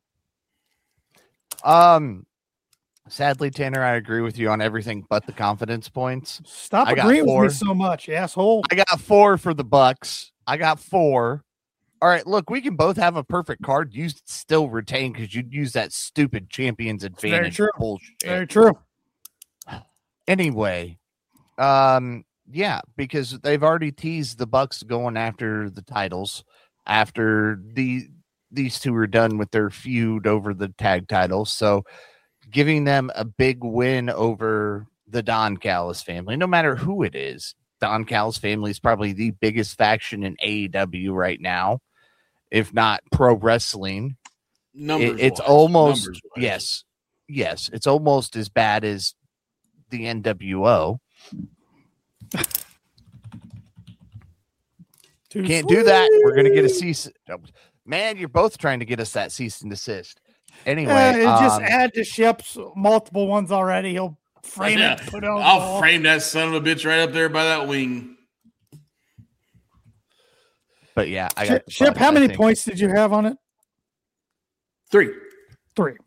Sadly, Tanner, I agree with you on everything but the confidence points. Stop agreeing with me so much, you asshole. I got 4 for the Bucks. I got 4. All right, look, we can both have a perfect card. You still retain because you'd use that stupid champion's advantage. Very true. Bullshit. Very true. Anyway, yeah, because they've already teased the Bucks going after the titles after these two are done with their feud over the tag titles. So giving them a big win over the Don Callis family, no matter who it is. Don Callis family is probably the biggest faction in AEW right now, if not pro wrestling. It's almost yes, it's almost as bad as the NWO. Can't do that. We're gonna get a cease. Man, you're both trying to get us that cease and desist. Anyway, just add to Shep's multiple ones already. He'll frame it. Put it on I'll frame that son of a bitch right up there by that wing. But yeah, I got Shep. How many points did you have on it? 3. Okay.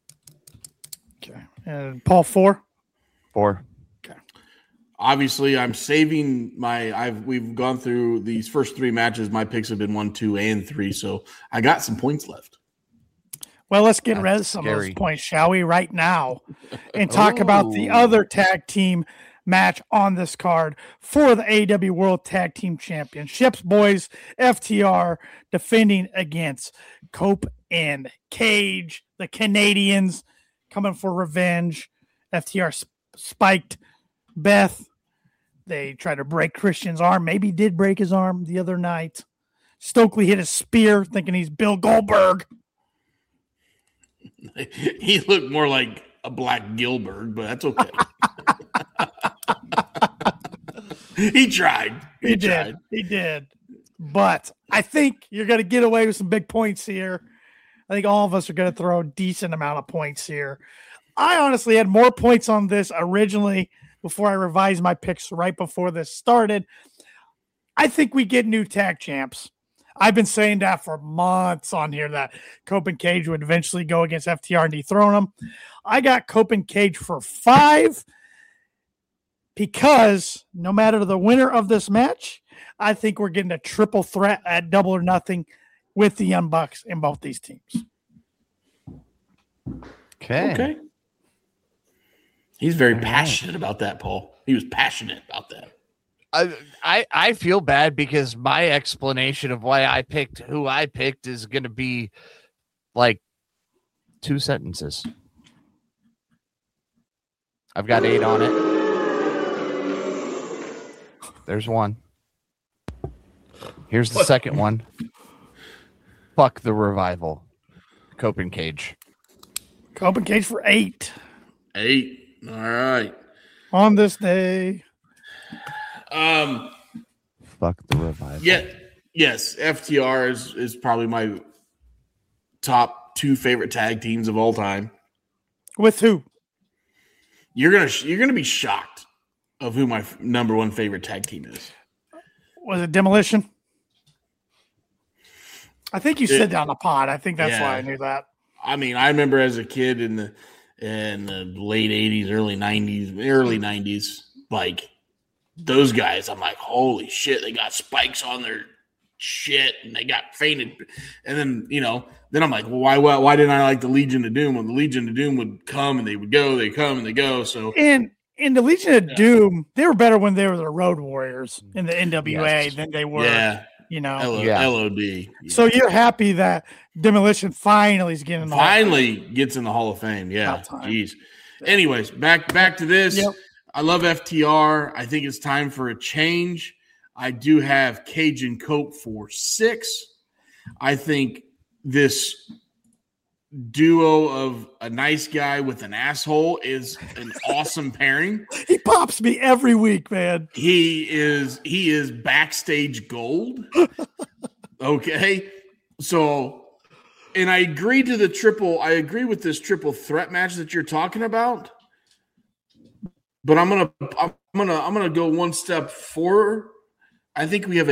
And Paul 4. Okay. Obviously, I'm saving we've gone through these first 3 matches. My picks have been 1, 2, and 3, so I got some points left. Well, let's get rid of some of those points, shall we, right now, and talk about the other tag team match on this card for the AEW World Tag Team Championships. Boys, FTR defending against Cope and Cage, the Canadians coming for revenge. FTR spiked Beth. They tried to break Christian's arm. Maybe did break his arm the other night. Stokely hit a spear thinking he's Bill Goldberg. He looked more like a Black Gilbert, but that's okay. He tried. He did. But I think you're going to get away with some big points here. I think all of us are going to throw a decent amount of points here. I honestly had more points on this originally before I revised my picks right before this started. I think we get new tag champs. I've been saying that for months on here that Cope and Cage would eventually go against FTR and dethrone them. I got Cope and Cage for 5 because no matter the winner of this match, I think we're getting a triple threat at Double or Nothing with the Young Bucks in both these teams. Okay. He's very passionate about that, Paul. He was passionate about that. I feel bad because my explanation of why I picked who I picked is going to be like 2 sentences. I've got 8 on it. There's one. Here's the second one. Fuck the revival. Cope and Cage. Cope and Cage for 8. 8. All right. On this day. Fuck the revival. Yeah. Yes. FTR is probably my top 2 favorite tag teams of all time. With who? You're gonna be shocked of who my number 1 favorite tag team is. Was it Demolition? I think you said that on the pod. I think that's why I knew that. I mean, I remember as a kid in the late 80s, early 90s, like those guys, I'm like, holy shit, they got spikes on their shit and they got fainted. And then, then I'm like, well, why didn't I like the Legion of Doom? When the Legion of Doom would come and they would go, they come and they go. So and the Legion of Doom, they were better when they were the Road Warriors in the NWA than they were. Yeah. LOD. Yeah. So you're happy that Demolition finally is getting gets in the Hall of Fame. Yeah. Jeez. Anyways, back to this. Yep. I love FTR. I think it's time for a change. I do have Cage and Cope for 6. I think this duo of a nice guy with an asshole is an awesome pairing. He pops me every week, man. He is backstage gold. Okay. So, and I agree with this triple threat match that you're talking about. But I'm gonna go one step forward. I think we have a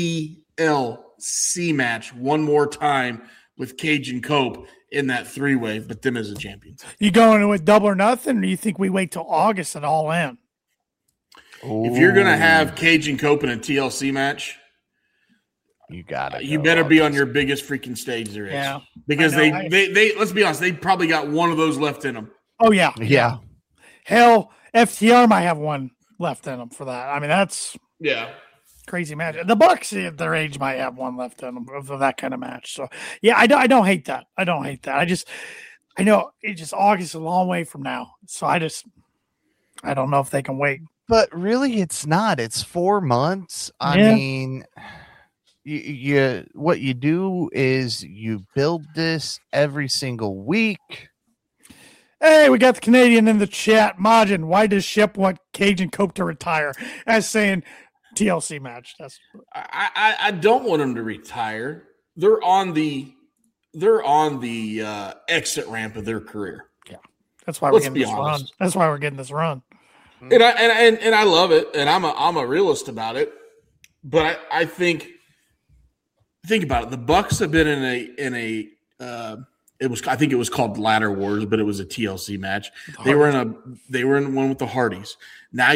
TLC match one more time with Cage and Cope in that 3-way, but them as a champion. You going with Double or Nothing, or do you think we wait till August and All In? If you're gonna have Cage and Cope in a TLC match, you got it. You better be on your biggest freaking stage there is. Yeah, because they let's be honest, they probably got one of those left in them. Oh yeah, yeah. Hell, FTR might have one left in them for that. I mean, that's crazy match. The Bucks at their age might have one left in them for that kind of match. So yeah, I don't hate that. I know it's just August is a long way from now. So I don't know if they can wait. But really, it's not. It's 4 months. I mean, you what you do is you build this every single week. Hey, we got the Canadian in the chat. Majin, why does Shep want Cage and Cope to retire? As saying TLC match. I don't want them to retire. They're on the exit ramp of their career. Yeah, that's why we're getting this run. That's why we're getting this run. And I love it, and I'm a realist about it. But I think about it. The Bucks have been in a I think it was called Ladder Wars, but it was a TLC match. They were in one with the Hardys. Now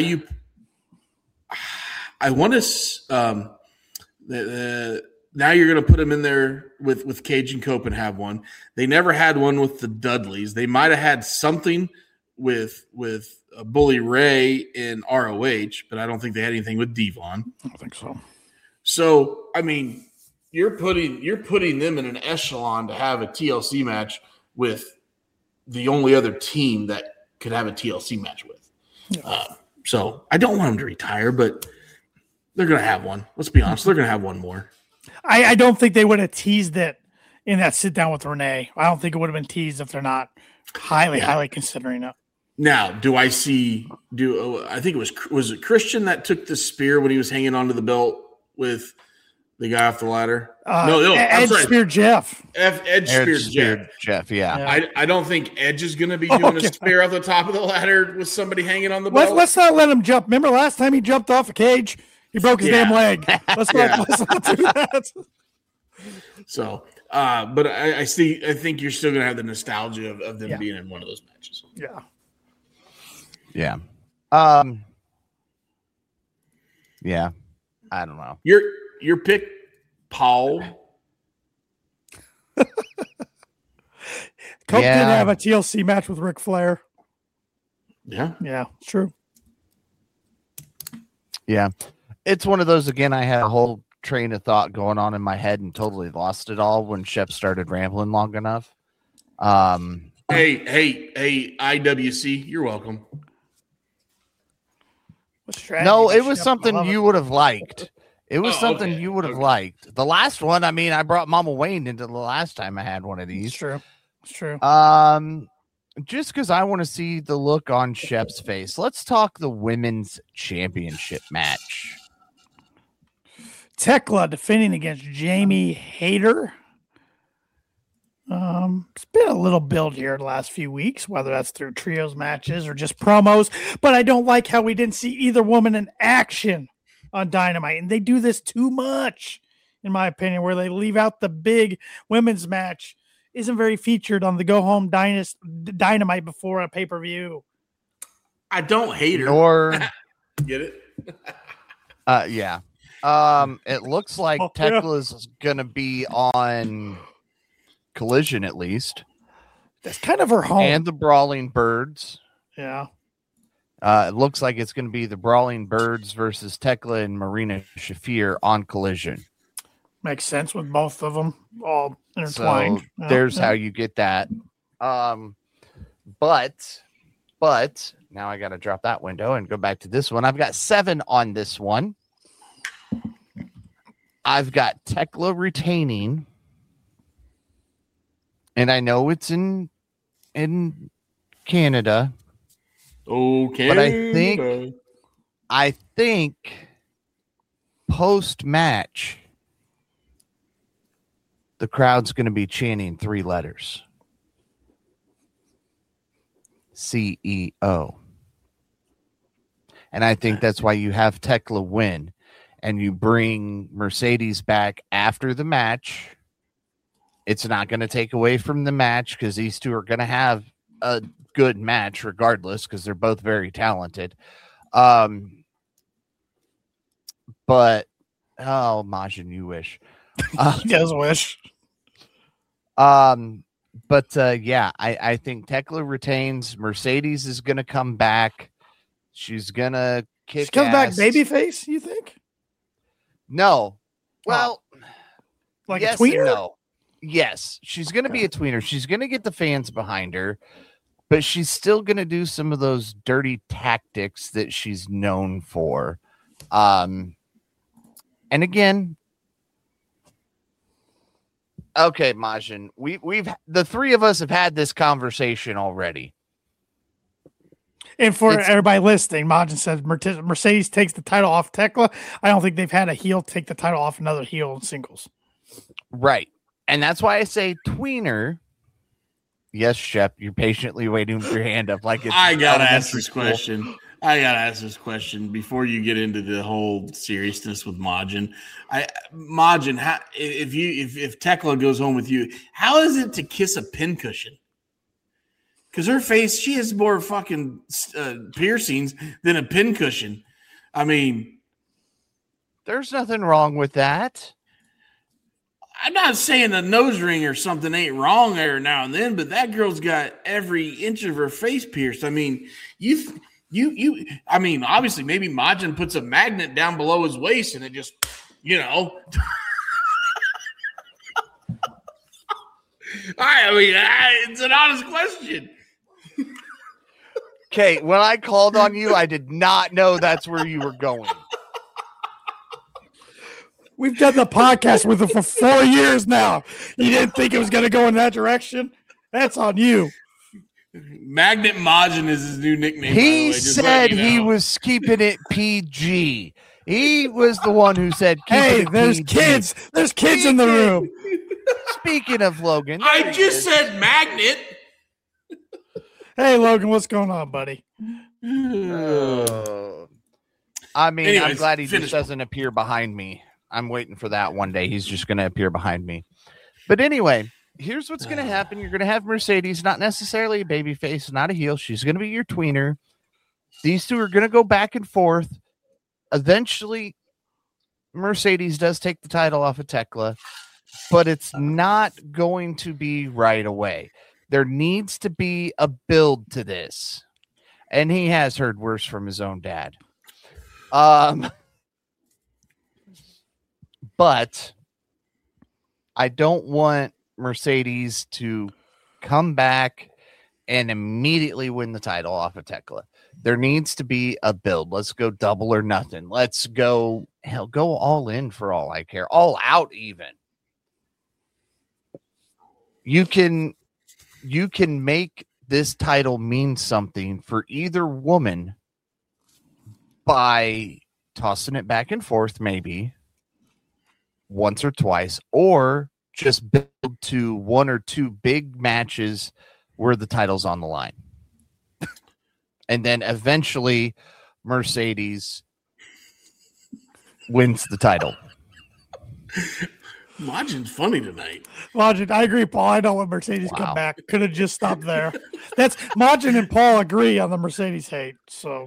now you're going to put them in there with Cage and Cope and have one. They never had one with the Dudleys. They might have had something with Bully Ray in ROH, but I don't think they had anything with Devon. I don't think so. So, I mean, you're putting them in an echelon to have a TLC match with the only other team that could have a TLC match with. Yeah. So I don't want them to retire, but they're going to have one. Let's be honest. They're going to have one more. I don't think they would have teased it in that sit down with Renee. I don't think it would have been teased if they're not highly considering it. Now, I think it was it Christian that took the spear when he was hanging onto the belt with the guy off the ladder? Edge speared Jeff. Edge speared Jeff. Yeah. I don't think Edge is going to be doing a spear off the top of the ladder with somebody hanging on the belt. Let's not let him jump. Remember last time he jumped off a cage? He broke his damn leg. Let's not do that. So, but I think you're still going to have the nostalgia of them being in one of those matches. Yeah. Yeah. Yeah. I don't know. Your pick, Paul. Cope did have a TLC match with Ric Flair. Yeah. Yeah, true. Yeah. It's one of those, again, I had a whole train of thought going on in my head and totally lost it all when Shep started rambling long enough. Hey, IWC, you're welcome. No, it was something you would have liked. It was something okay. you would have liked. The last one, I mean, I brought Mama Wayne into the last time I had one of these. It's true. It's true. Just because I want to see the look on Shep's face. Let's talk the women's championship match. Tekla defending against Jamie Hayter. It's been a little build here the last few weeks, whether that's through trios matches or just promos, but I don't like how we didn't see either woman in action on Dynamite, and they do this too much, in my opinion, where they leave out the big women's match. Isn't very featured on the Go Home Dynamite before a pay-per-view. I don't hate her. Or get it? Yeah. It looks like Tekla's gonna be on Collision at least. That's kind of her home. And the Brawling Birds. Yeah. It looks like it's gonna be the Brawling Birds versus Tekla and Marina Shafir on Collision. Makes sense with both of them all intertwined. So there's how you get that. But now I got to drop that window and go back to this one. I've got 7 on this one. I've got Tekla retaining, and I know it's in Canada. Okay, but I think post match, the crowd's going to be chanting 3 letters. CEO. And I think that's why you have Tekla win and you bring Mercedes back after the match. It's not going to take away from the match because these two are going to have a good match regardless because they're both very talented. But, Majin, you wish. He does wish. Yeah, I think Tekla retains. Mercedes is going to come back. She's going to kick. She comes ass. back babyface, you think? No. Well, like yes a tweener? and no. Yes, she's going to be a tweener. She's going to get the fans behind her, but she's still going to do some of those dirty tactics that she's known for. And again, okay, Majin, we've the 3 of us have had this conversation already. And for everybody listening, Majin says Mercedes takes the title off Tekla. I don't think they've had a heel take the title off another heel in singles. Right. And that's why I say tweener. Yes, Shep, you're patiently waiting with your hand up. Like it's I gotta ask this question. I gotta ask this question before you get into the whole seriousness with Majin. Majin, if Tekla goes home with you, how is it to kiss a pincushion? Because her face, she has more fucking piercings than a pincushion. I mean, there's nothing wrong with that. I'm not saying a nose ring or something ain't wrong every now and then, but that girl's got every inch of her face pierced. I mean, I mean, obviously, maybe Majin puts a magnet down below his waist and it just, I mean, it's an honest question. Okay, when I called on you, I did not know that's where you were going. We've done the podcast with him for 4 years now. You didn't think it was going to go in that direction? That's on you. Magnet Majin is his new nickname. He said he was keeping it PG. He was the one who said, "Hey, there's PG. Kids. There's kids in the room." Speaking of Logan, I just said magnet. Hey, Logan, what's going on, buddy? I mean, anyways, I'm glad he just doesn't appear behind me. I'm waiting for that one day. He's just going to appear behind me. But anyway, here's what's going to happen. You're going to have Mercedes, not necessarily a babyface, not a heel. She's going to be your tweener. These two are going to go back and forth. Eventually, Mercedes does take the title off of Tekla, but it's not going to be right away. There needs to be a build to this. And he has heard worse from his own dad. But I don't want Mercedes to come back and immediately win the title off of Tekla. There needs to be a build. Let's go double or nothing. Let's go all in for all I care. All out even. You can make this title mean something for either woman by tossing it back and forth maybe once or twice, or just build to one or two big matches where the title's on the line. And then eventually Mercedes wins the title. Majin's funny tonight. Majin, I agree, Paul. I know when Mercedes come back. Could have just stopped there. That's Majin and Paul agree on the Mercedes hate. So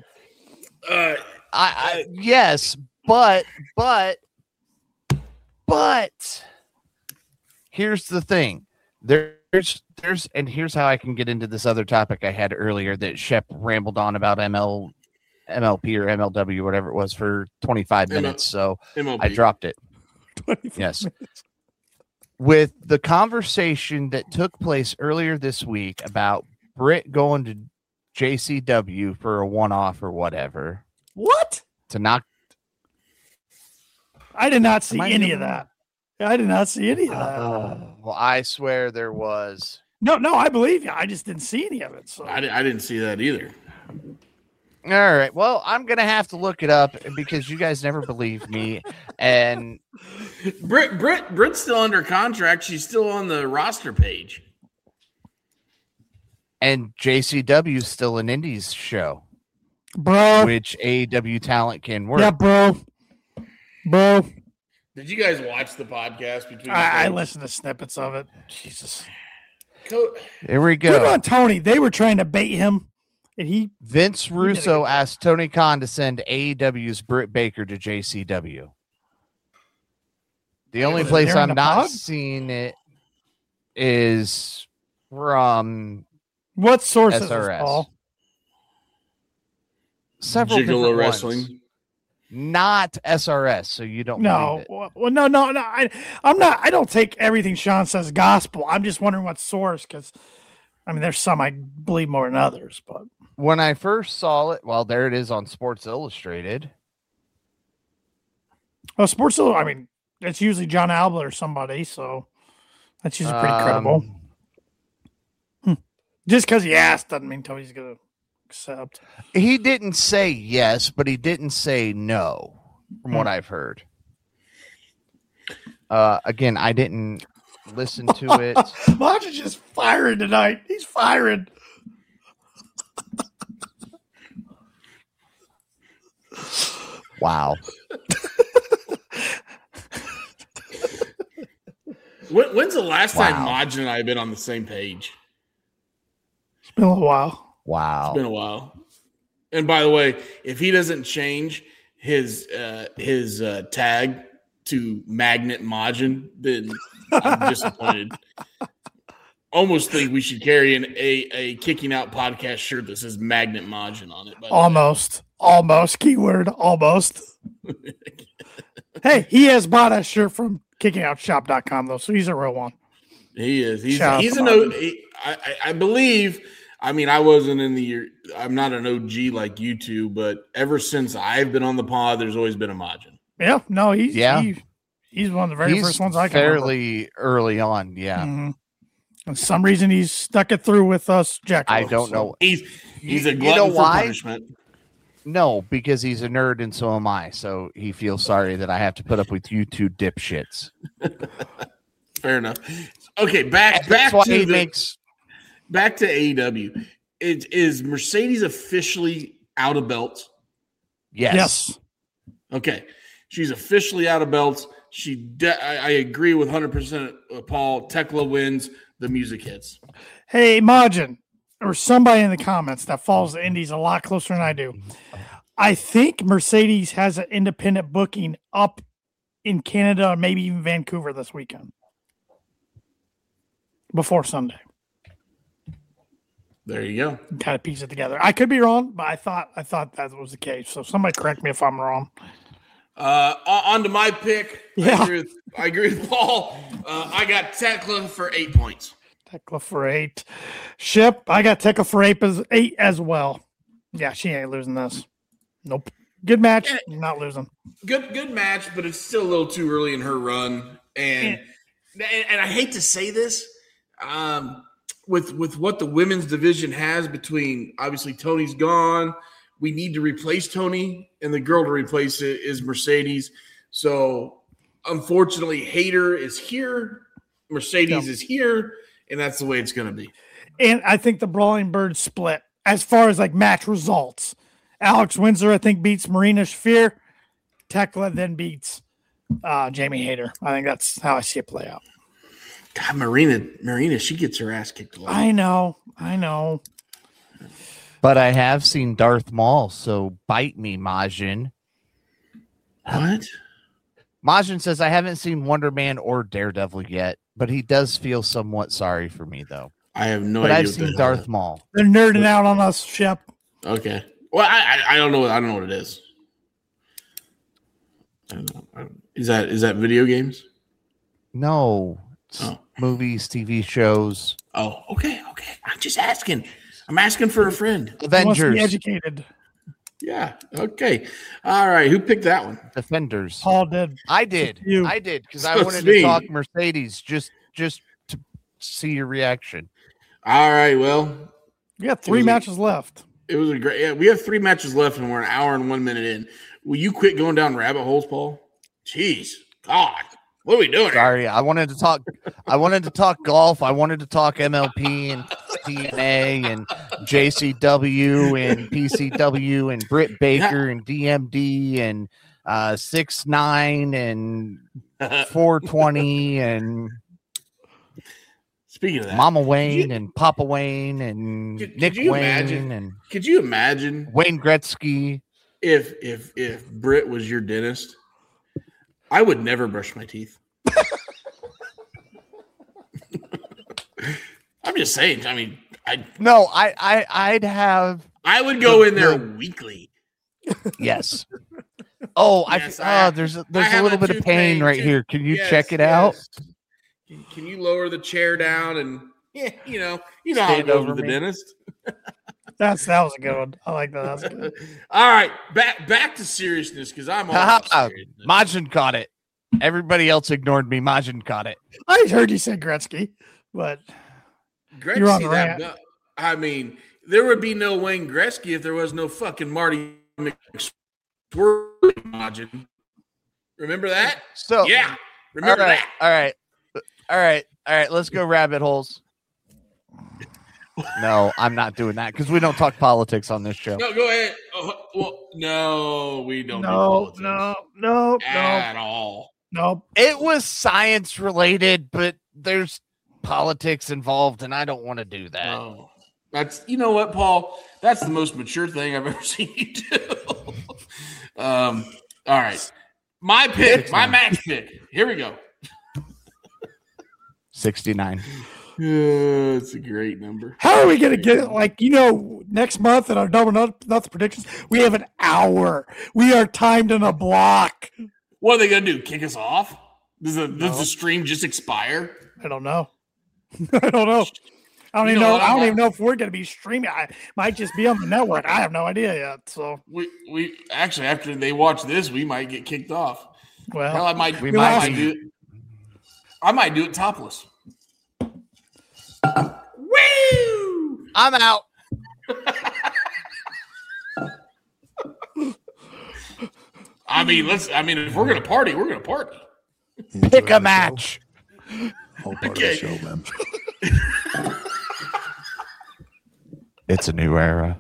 yes, but here's the thing. There's and here's how I can get into this other topic I had earlier that Shep rambled on about MLP or MLW, whatever it was, for 25 minutes. So MLP. I dropped it. Yes. Minutes. With the conversation that took place earlier this week about Britt going to JCW for a one-off or whatever. What? To knock. I did not see any of that. I did not see any of that. Well, I swear there was. No, I believe you. I just didn't see any of it. So I didn't see that either. All right. Well, I'm going to have to look it up because you guys never believe me. And Britt's still under contract. She's still on the roster page. And JCW is still an Indies show. Bro. Which AEW talent can work. Yeah, bro. Did you guys watch the podcast between? I listened to snippets of it. Jesus. Here we go. Good on Tony. They were trying to bait him. And Vince Russo asked Tony Khan to send AEW's Britt Baker to JCW. The only place I'm not seeing it is from what source is SRS. This, Paul? Several Gigolo different Wrestling. Ones. Not SRS, so you don't no. believe it. Well, no. I'm not. I don't take everything Sean says gospel. I'm just wondering what source, because I mean, there's some I believe more than others. But when I first saw it, well, there it is on Sports Illustrated. Well, Sports Illustrated. I mean, it's usually John Alba or somebody, so that's usually pretty credible. Just because he asked doesn't mean Tony's going to accept. He didn't say yes, but he didn't say no, from what I've heard. Again, I didn't listen to it. Monty's just firing tonight. He's firing. Wow. When's the last time Majin and I have been on the same page? It's been a while. Wow. It's been a while. And by the way, if he doesn't change his tag to Magnet Majin, then I'm disappointed. Almost think we should carry a Kicking Out podcast shirt that says Magnet Majin on it. Almost. Keyword almost. Hey, he has bought a shirt from kickingOutshop.com though, so he's a real one. He is. He's I believe. I mean, I'm not an OG like you two, but ever since I've been on the pod, there's always been a Majin. Yeah, no, he's one of the very first ones I can fairly early on. Yeah. Mm-hmm. For some reason, he's stuck it through with us, Jack. I don't know. He's a glutton for punishment. No, because he's a nerd and so am I. So he feels sorry that I have to put up with you two dipshits. Fair enough. Okay, back to AEW. Is Mercedes officially out of belts? Yes. Okay, she's officially out of belts. I agree with 100%. Paul, Tekla wins. The music hits. Hey, Majin, or somebody in the comments that follows the Indies a lot closer than I do. I think Mercedes has an independent booking up in Canada, or maybe even Vancouver this weekend before Sunday. There you go. Kind of piece it together. I could be wrong, but I thought that was the case. So somebody correct me if I'm wrong. On to my pick. Yeah. I agree with Paul. I got Tekla for 8 points. Tekla for 8. Ship, I got Tekla for 8 as well. Yeah, she ain't losing this. Nope. Good match, not losing. Good match, but it's still a little too early in her run. And I hate to say this, with what the women's division has between, obviously Tony's gone. We need to replace Tony, and the girl to replace it is Mercedes. So unfortunately, Hayter is here, Mercedes is here, and that's the way it's going to be. And I think the Brawling Birds split as far as like match results. Alex Windsor, I think, beats Marina Shafir. Tekla then beats Jamie Hayter. I think that's how I see it play out. God, Marina, she gets her ass kicked a lot. I know. But I have seen Darth Maul, so bite me, Majin. What? Majin says, I haven't seen Wonder Man or Daredevil yet, but he does feel somewhat sorry for me, though. I have no idea. But I've seen Darth Maul. They're nerding out on us, Shep. Okay. Well, I don't know. I don't know what it is. I don't know. Is that video games? No. Movies, TV shows. Oh, okay. I'm just asking. I'm asking for a friend. Avengers. Educated. Yeah. Okay. All right. Who picked that one? Defenders. Paul did. I did because I wanted to talk Mercedes just to see your reaction. All right. Well, we got 3 matches left. It was a great. Yeah, we have 3 matches left, and we're an hour and 1 minute in. Will you quit going down rabbit holes, Paul? Jeez, God, what are we doing? Sorry, here? I wanted to talk. I wanted to talk golf. I wanted to talk MLP and TNA and JCW and PCW and Britt Baker and DMD and 6ix9ine and 420 and. Speaking of that, Mama Wayne and Papa Wayne and Nick Wayne could you imagine Wayne Gretzky? If Britt was your dentist, I would never brush my teeth. I'm just saying. I mean, I'd would go in there weekly. Yes. Oh, yes, there's a little bit of pain right here. Can you check it out? Can you lower the chair down and you know how it goes with the dentist? That was a good one. I like that. That's good. All right, back to seriousness because I'm all Majin caught it. Everybody else ignored me. Majin caught it. I heard you say Gretzky, but Gretzky. I mean, there would be no Wayne Gretzky if there was no fucking Marty Majin. Remember that? So yeah, remember that. All right. Let's go rabbit holes. No, I'm not doing that because we don't talk politics on this show. No, go ahead. Well, no, we don't. No, at all. Nope. It was science related, but there's politics involved, and I don't want to do that. No. That's what, Paul. That's the most mature thing I've ever seen you do. All right, my pick, my match pick. Here we go. 69. It's a great number. How are we going to get it? Next month in our double nothing predictions, we have an hour. We are timed in a block. What are they going to do? Kick us off? Does the stream just expire? I don't know. I don't even know if we're going to be streaming. I might just be on the network. I have no idea yet. So we actually, after they watch this, we might get kicked off. Well, hell, I might do it topless. Woo! I'm out. If we're gonna party, we're gonna party. Pick a match. Whole part of the show, man. It's a new era.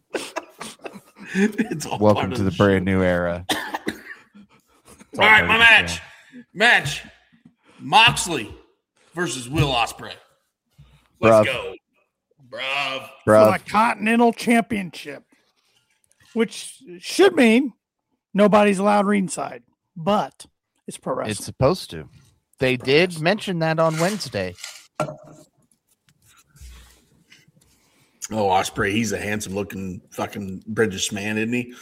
Welcome to the brand new era. All right, my match. Moxley versus Will Ospreay. Let's go. Bruv. For the Continental Championship, which should mean nobody's allowed ringside, but it's pro wrestling. It's supposed to. They did mention that on Wednesday. Oh, Ospreay, he's a handsome-looking fucking British man, isn't he?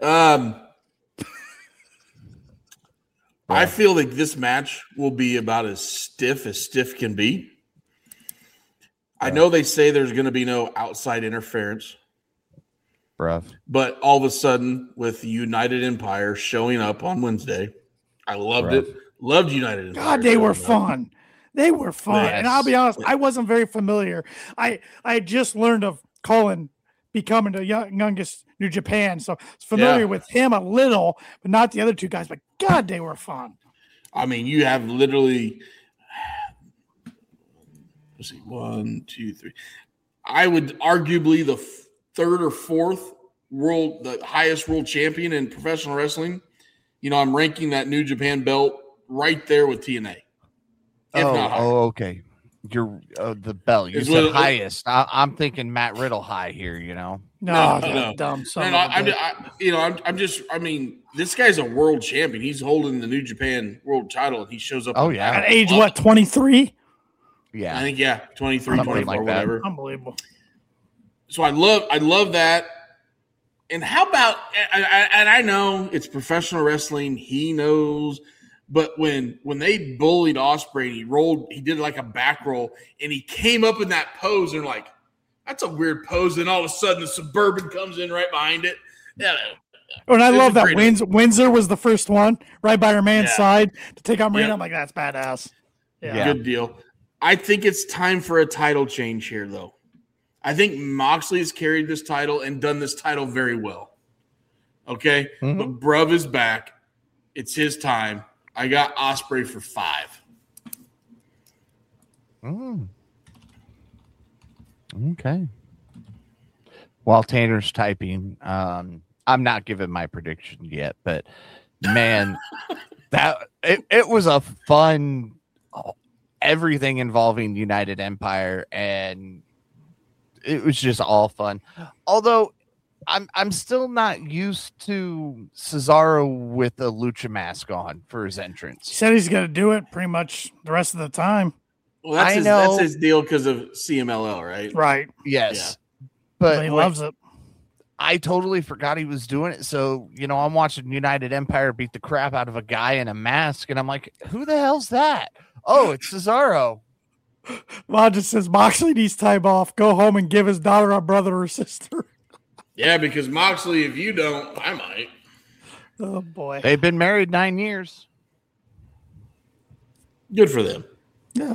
I feel like this match will be about as stiff can be. I know they say there's going to be no outside interference. Bruv. But all of a sudden, with United Empire showing up on Wednesday, I loved it. Loved United Empire. God, they were fun. They were fun. Yes. And I'll be honest, I wasn't very familiar. I had just learned of Colin becoming the youngest New Japan. So I was familiar with him a little, but not the other two guys. But God, they were fun. I mean, you have literally, let's see, 1, 2, 3. I would arguably the third or fourth the highest world champion in professional wrestling. You know, I'm ranking that New Japan belt right there with TNA. Okay. You're the belt. You said highest. I'm thinking Matt Riddle high here. You know. No. Dumb. I mean, this guy's a world champion. He's holding the New Japan world title, and he shows up. Oh yeah. At age 23? Yeah, I think 23, 24, like whatever. Unbelievable. So I love that. And how about? And I know it's professional wrestling. He knows. But when they bullied Ospreay, he did like a back roll, and he came up in that pose, and like, that's a weird pose. And all of a sudden, the Suburban comes in right behind it. Yeah. And I love that Windsor was the first one right by her man's side to take out Marina. I'm like, that's badass. Yeah. Good deal. I think it's time for a title change here, though. I think Moxley has carried this title and done this title very well. Okay? Mm-hmm. But Bruv is back. It's his time. I got Ospreay for 5. Okay. While Tanner's typing, I'm not giving my prediction yet, but man, it was a fun everything involving United Empire, and it was just all fun. Although I'm still not used to Cesaro with a lucha mask on for his entrance. He said he's going to do it pretty much the rest of the time. Well, that's his deal because of CMLL, right? Right. Yes. Yeah. But he loves it. I totally forgot he was doing it. So, I'm watching United Empire beat the crap out of a guy in a mask, and I'm like, who the hell's that? Oh, it's Cesaro. Rod just says Moxley needs time off. Go home and give his daughter a brother or sister. Yeah, because Moxley, if you don't, I might. Oh, boy. They've been married 9 years. Good for them. Yeah.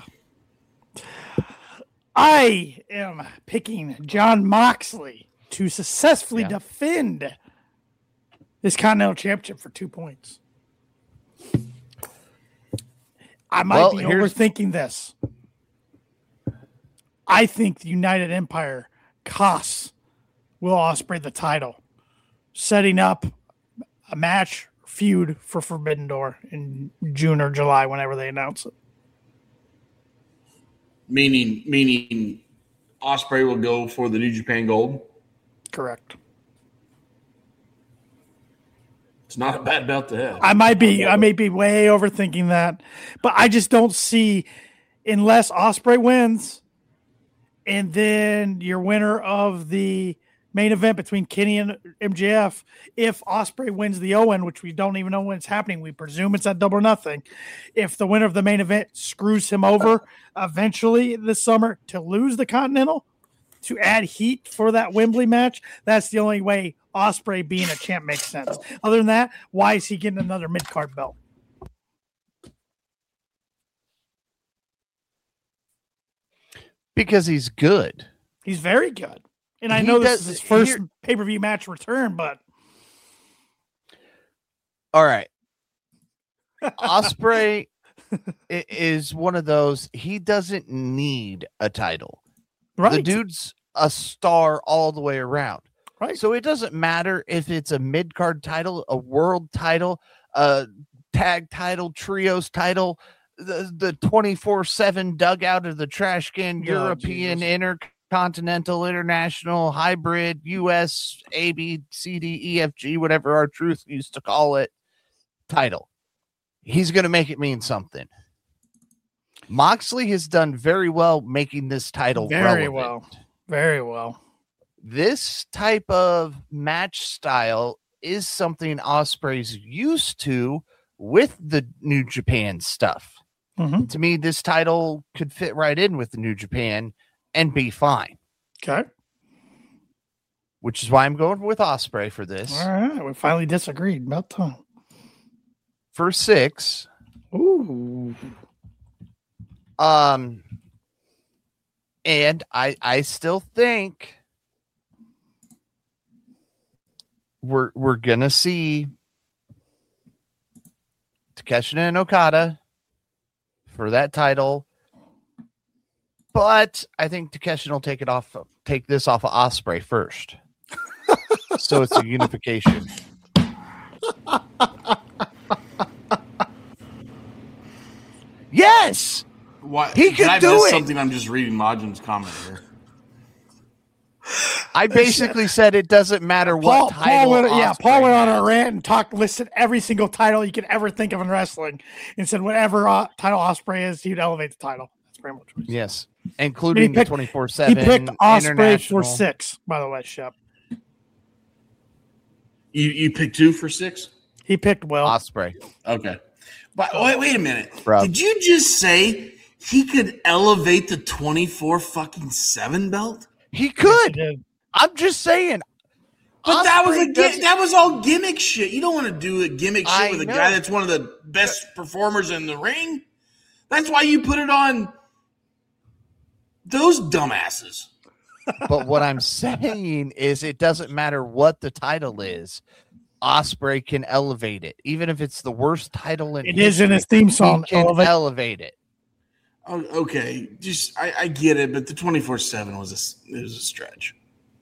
I am picking Jon Moxley to successfully defend this Continental Championship for 2 points. I might be overthinking this. I think the United Empire costs Will Ospreay the title, setting up a match feud for Forbidden Door in June or July, whenever they announce it. Meaning Ospreay will go for the New Japan Gold? Correct. It's not a bad belt to have. I may be way overthinking that, but I just don't see, unless Ospreay wins, and then your winner of the main event between Kenny and MJF, if Ospreay wins the Owen, which we don't even know when it's happening, we presume it's at Double or Nothing. If the winner of the main event screws him over eventually this summer to lose the Continental, to add heat for that Wembley match, that's the only way Ospreay being a champ makes sense. Other than that, why is he getting another mid-card belt? Because he's good. He's very good. And I know this is his first pay-per-view match return, but... All right. Ospreay is one of those, he doesn't need a title. Right. The dude's a star all the way around. Right. So it doesn't matter if it's a mid-card title, a world title, a tag title, trios title, the 24/7 dugout of the trash can, European, intercontinental, international, hybrid, US, A, B, C, D, E, F, G, whatever our truth used to call it, title. He's going to make it mean something. Moxley has done very well making this title relevant. Very well. This type of match style is something Ospreay's used to with the New Japan stuff. Mm-hmm. To me, this title could fit right in with the New Japan, and be fine. Okay. Which is why I'm going with Ospreay for this. All right. We finally disagreed. About time. For 6. Ooh. And I still think we're gonna see Takeshita and Okada for that title, but I think Takeshita will take this off of Ospreay first, so it's a unification. Yes, What he could do it. Something I'm just reading Majin's comment here. I basically said it doesn't matter what title. Paul went on a rant and listed every single title you could ever think of in wrestling, and said whatever title Ospreay is, he'd elevate the title. That's pretty much what he said. Yes, including the 24/7. He picked Ospreay for 6, by the way, Shep. You picked 2 for 6? He picked Will Ospreay. Okay, but wait a minute. Bro. Did you just say he could elevate the 24/7 belt? He could. He did. I'm just saying. But that was all gimmick shit. You don't want to do a gimmick shit with a guy that's one of the best performers in the ring. That's why you put it on those dumbasses. But what I'm saying is it doesn't matter what the title is. Ospreay can elevate it. Even if it's the worst title in history, is in his theme song. He can elevate it. Oh, okay. Just I get it, but the 24/7 was a stretch.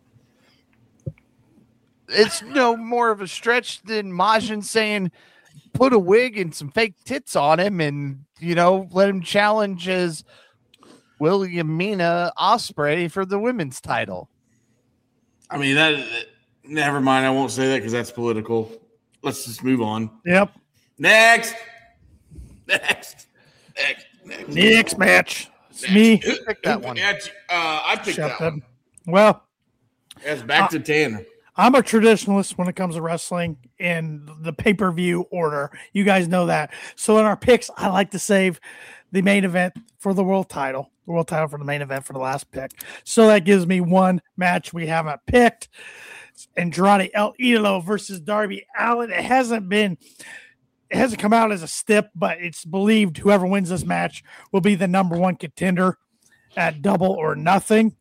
It's no more of a stretch than Majin saying put a wig and some fake tits on him and, let him challenge as Williamina Ospreay for the women's title. I mean, that never mind. I won't say that because that's political. Let's just move on. Yep. Next match. It's me. Pick that one. I picked Shut that up. one. Well, That's back to Tanner. I'm a traditionalist when it comes to wrestling in the pay-per-view order. You guys know that. So in our picks, I like to save the main event for the world title for the main event for the last pick. So that gives me one match we haven't picked. It's Andrade El Idolo versus Darby Allin. It hasn't come out as a stip, but it's believed whoever wins this match will be the number 1 contender at Double or Nothing.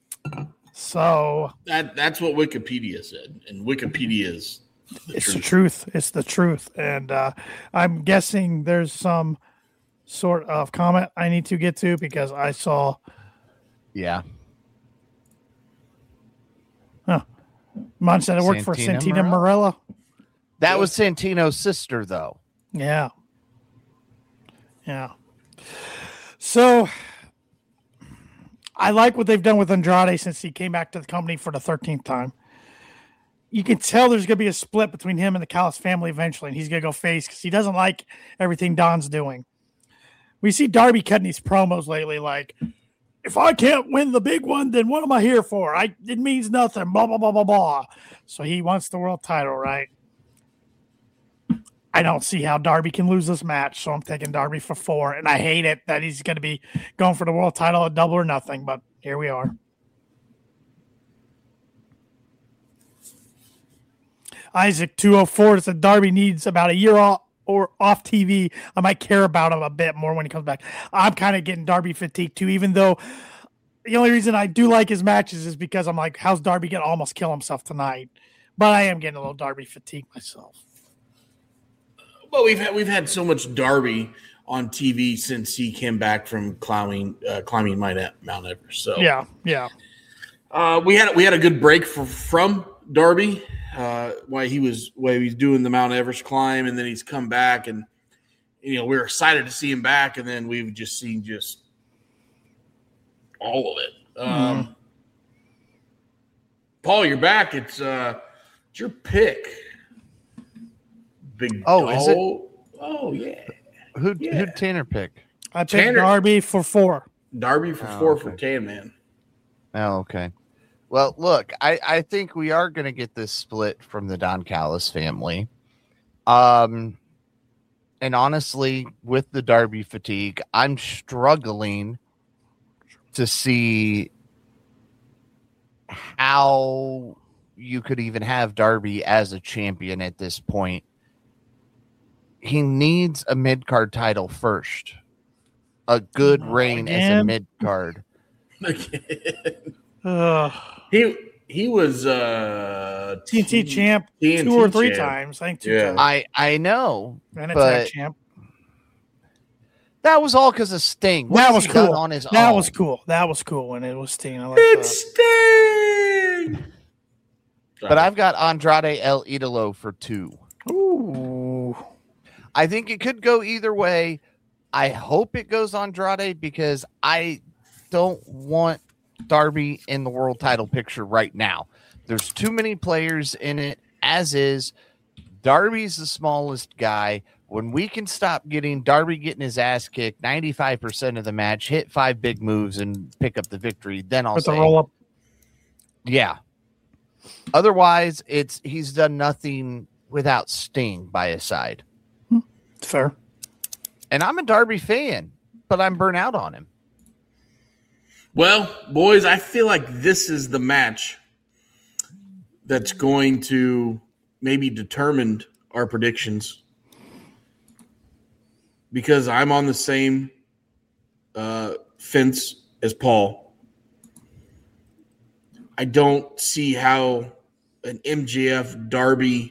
So that's what Wikipedia said, and Wikipedia is the truth. It's the truth, and I'm guessing there's some sort of comment I need to get to because I saw. Yeah. Huh. Mom said it worked for Santina Marella. That was Santino's sister, though. Yeah. Yeah. So I like what they've done with Andrade since he came back to the company for the 13th time. You can tell there's going to be a split between him and the Callis family eventually, and he's going to go face because he doesn't like everything Don's doing. We see Darby cutting these promos lately like, if I can't win the big one, then what am I here for? It means nothing, blah, blah, blah, blah, blah. So he wants the world title, right? I don't see how Darby can lose this match, so I'm taking Darby for 4. And I hate it that he's going to be going for the world title at Double or Nothing, but here we are. Isaac 204 said Darby needs about a year off TV. I might care about him a bit more when he comes back. I'm kind of getting Darby fatigue too, even though the only reason I do like his matches is because I'm like, how's Darby going to almost kill himself tonight? But I am getting a little Darby fatigue myself. Well, we've had so much Darby on TV since he came back from climbing Mount Everest. So yeah. We had a good break from Darby. While he was doing the Mount Everest climb, and then he's come back, and we were excited to see him back, and then we've just seen all of it. Paul, you're back. It's your pick. Big is it? Oh yeah. Who'd Tanner pick? I picked Darby for 4. Darby for 4 for Tan Man. Oh, okay. Well, look, I think we are going to get this split from the Don Callis family. And honestly, with the Darby fatigue, I'm struggling to see how you could even have Darby as a champion at this point. He needs a mid-card title first. A good reign as a mid-card. He was TNT champ TNT 2 or 3 champ. times. I think 2 times. I know. And a tag champ. That was all because of Sting. That was cool. On his that own? was cool. That was cool when it was Sting. I like It's Sting. But I've got Andrade El Idolo for 2. Ooh. I think it could go either way. I hope it goes Andrade because I don't want Darby in the world title picture right now. There's too many players in it as is. Darby's the smallest guy. When we can stop Darby getting his ass kicked 95% of the match, hit 5 big moves and pick up the victory, then I'll say, the roll up. Yeah. Otherwise, he's done nothing without Sting by his side. Fair. And I'm a Darby fan, but I'm burnt out on him. Well, boys, I feel like this is the match that's going to maybe determine our predictions. Because I'm on the same fence as Paul. I don't see how an MJF Darby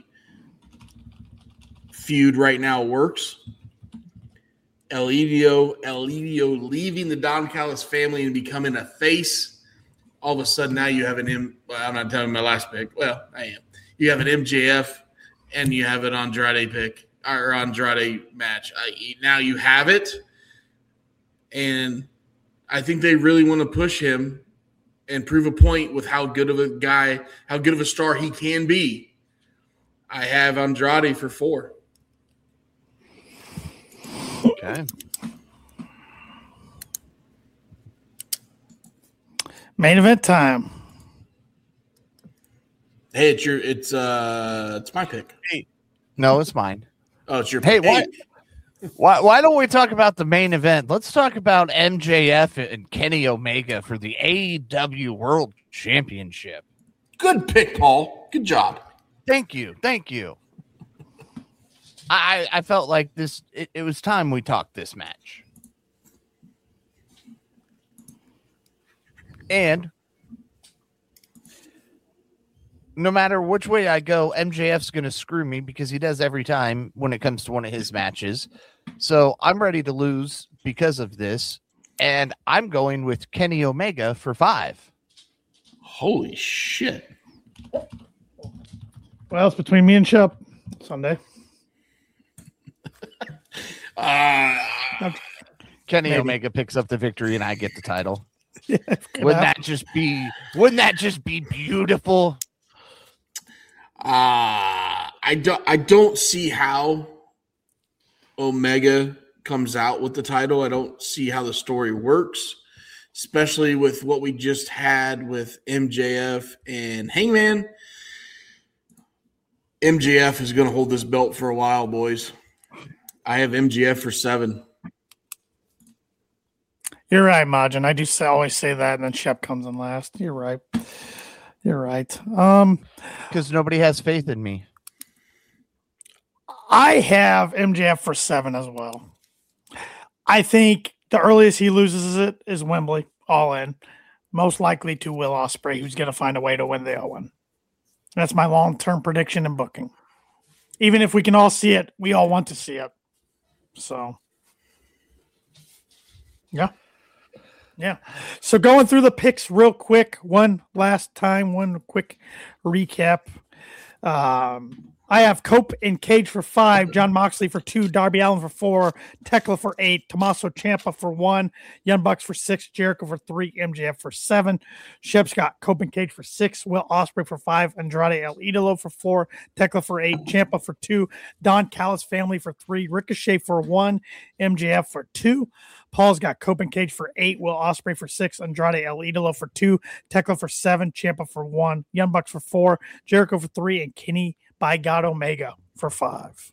feud right now works. El Idolo leaving the Don Callis family and becoming a face. All of a sudden now you have I'm not telling my last pick. Well, I am. You have an MJF and you have an Andrade pick. Or Andrade match. Now you have it, and I think they really want to push him and prove a point with how good of a guy, how good of a star he can be. I have Andrade for 4. Okay. Main event time. Hey, it's my pick. Hey. No, it's mine. Oh, it's your pick. Hey, why don't we talk about the main event? Let's talk about MJF and Kenny Omega for the AEW World Championship. Good pick, Paul. Good job. Thank you. I felt like this. It was time we talked this match. And no matter which way I go, MJF's going to screw me because he does every time when it comes to one of his matches. So I'm ready to lose because of this. And I'm going with Kenny Omega for 5. Holy shit. Well, it's between me and Shep Sunday. Kenny Omega picks up the victory and I get the title. Yeah, wouldn't that just be beautiful? I don't see how Omega comes out with the title. I don't see how the story works, especially with what we just had with MJF and Hangman. MJF is going to hold this belt for a while, boys. I have MJF for 7. You're right, Majin. I do always say that, and then Shep comes in last. You're right. Because nobody has faith in me. I have MJF for 7 as well. I think the earliest he loses it is Wembley, all in. Most likely to Will Ospreay, who's going to find a way to win the Owen. That's my long-term prediction and booking. Even if we can all see it, we all want to see it. So, yeah. So going through the picks real quick, one quick recap. I have Cope and Cage for 5, John Moxley for 2, Darby Allin for 4, Tekla for 8, Tommaso Ciampa for 1, Young Bucks for 6, Jericho for 3, MJF for 7, Shep's got Cope and Cage for 6, Will Ospreay for 5, Andrade El Idolo for 4, Tekla for 8, Ciampa for 2, Don Callis family for 3, Ricochet for 1, MJF for 2. Paul's got Cope and Cage for 8, Will Ospreay for 6, Andrade El Idolo for 2, Tekla for 7, Ciampa for 1, Young Bucks for 4, Jericho for 3, and Kenny by God Omega for 5.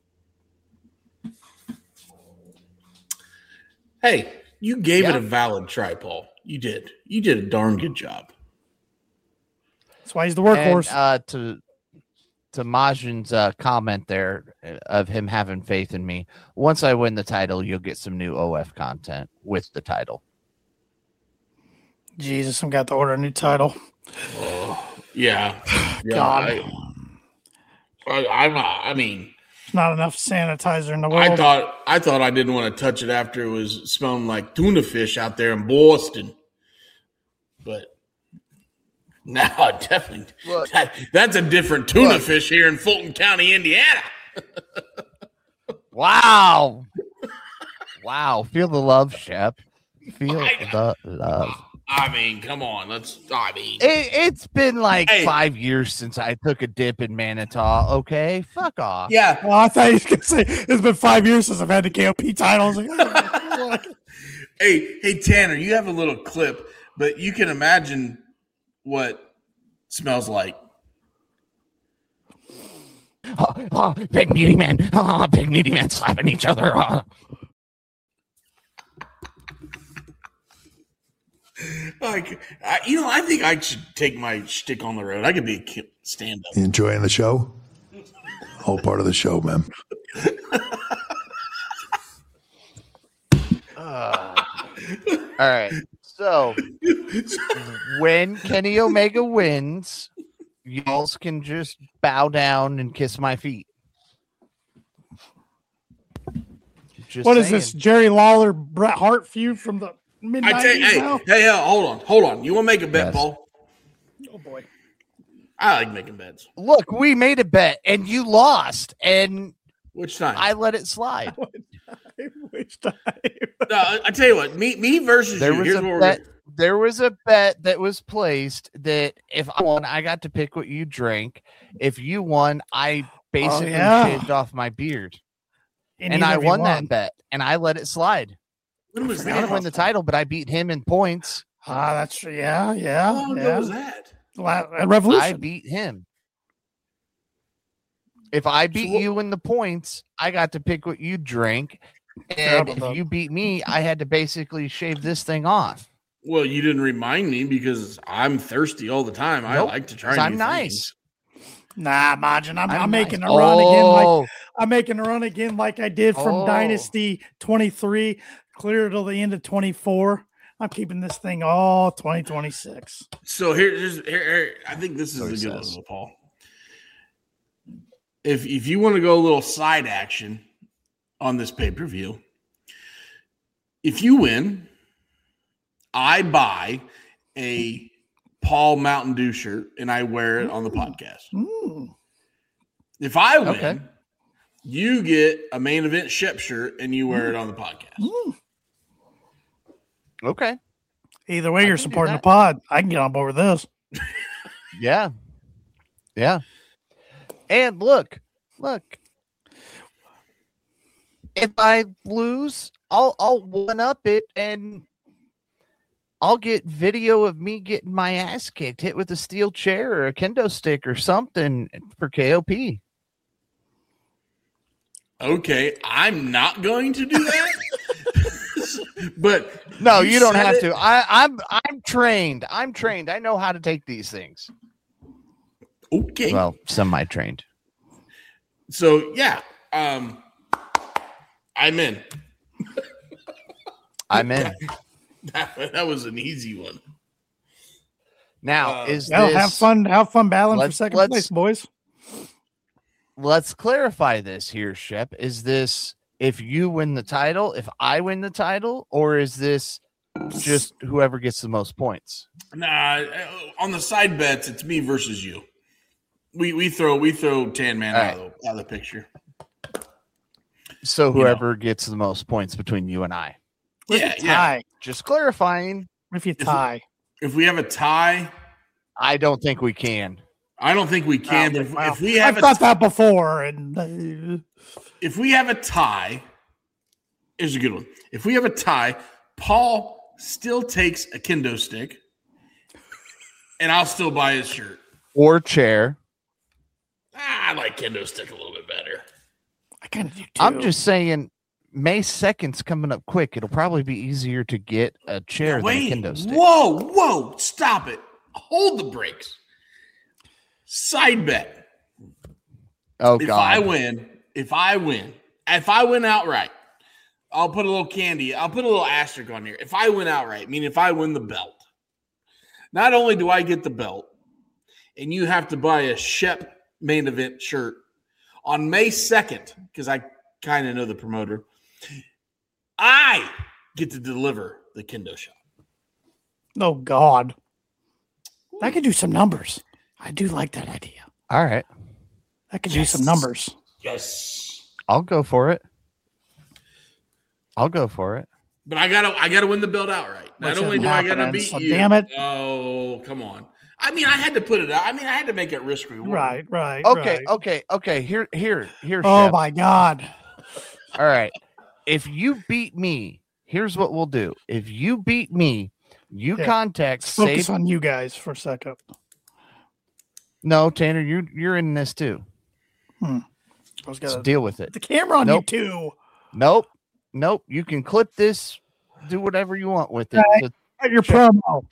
Hey, you gave it a valid try, Paul. You did. You did a darn good job. That's why he's the workhorse. And, to Majin's comment there of him having faith in me, once I win the title, you'll get some new OF content with the title. Jesus, I'm got to order a new title. Yeah. God. I mean, there's not enough sanitizer in the world. I thought I didn't want to touch it after it was smelling like tuna fish out there in Boston. But now definitely that's a different tuna fish here in Fulton County, Indiana. Wow. Feel the love, Shep. Feel the love. I mean, come on. It's been like 5 years since I took a dip in Manitow. Okay, fuck off. Yeah. Well, I thought he was gonna say it's been 5 years since I've had the KOP title. I was like, hey, Tanner, you have a little clip, but you can imagine what smells like. Big meaty man. Big meaty man slapping each other. I think I should take my shtick on the road. I could be a stand-up. You enjoying the show? All part of the show, man. All right. So when Kenny Omega wins, y'all can just bow down and kiss my feet. What is this, Jerry Lawler, Bret Hart feud from the mid-90s? Hey, hold on. You want to make a bet, Paul? Oh, boy. I like making bets. Look, we made a bet, and you lost, and which time? I let it slide. Which time? No, I tell you what, me versus there you. Was Here's a what bet, there was a bet that was placed that if I won, I got to pick what you drank. If you won, I basically shaved off my beard. And I won that bet, and I let it slide. When was I that? didn't win the title, but I beat him in points. That's true. Yeah. How long ago was that? Revolution. I beat him. If I beat you in the points, I got to pick what you drank. And if you beat me, I had to basically shave this thing off. Well, you didn't remind me because I'm thirsty all the time. I like to try. I'm nice. Nah, Majin, I'm making a run again. I'm making a run again like I did from Dynasty 23 clear till the end of 24. I'm keeping this thing all 2026. So here I think this is a good one, Paul. If you want to go a little side action on this pay-per-view, if you win, I buy a Paul Mountain Dew shirt and I wear it on the podcast. If I win, you get a Main Event Shep shirt and you wear it on the podcast. Okay. Either way, you're supporting the pod. I can get on board with this. Yeah. And look. If I lose, I'll one up it and I'll get video of me getting my ass kicked, hit with a steel chair or a kendo stick or something for KOP. Okay, I'm not going to do that. But no, you don't have to. I'm trained. I know how to take these things. Okay. Well, semi-trained. So yeah, I'm in. I'm in. That was an easy one. Now, have fun battling for second place, boys. Let's clarify this here, Shep. Is this if you win the title, if I win the title, or is this just whoever gets the most points? Nah, on the side bets, it's me versus you. We throw Tan Man out of the picture. So whoever gets the most points between you and I. Yeah. Just clarifying. If you tie. If we have a tie, I don't think we can. I don't think we can. But if we have I've thought that before, and if we have a tie, here's a good one. If we have a tie, Paul still takes a kendo stick, and I'll still buy his shirt or chair. I like kendo stick a little bit better. I kind of do too. I'm just saying, May 2nd's coming up quick. It'll probably be easier to get a chair than a kendo stick. Whoa, stop it. Hold the brakes. Side bet. Oh, If God. if I win outright, I'll put a little candy. I'll put a little asterisk on here. If I win outright, meaning if I win the belt, not only do I get the belt, and you have to buy a Shep main event shirt on May 2nd, because I kind of know the promoter, I get to deliver the Kendo shop. Oh, God. I could do some numbers. I do like that idea. All right. I could do some numbers. Yes. I'll go for it. But I gotta win the belt outright. Not only do I gotta beat you. Damn it. Oh, come on. I mean, I had to put it out. I mean, I had to make it risk reward. Right. Okay. Here. Oh, Shep. my God. All right. If you beat me, here's what we'll do. If you beat me, you contact Focus on you guys for a second. No, Tanner, you're in this too. So deal with it. The camera on you too. Nope. You can clip this. Do whatever you want with it. Right. Your promo.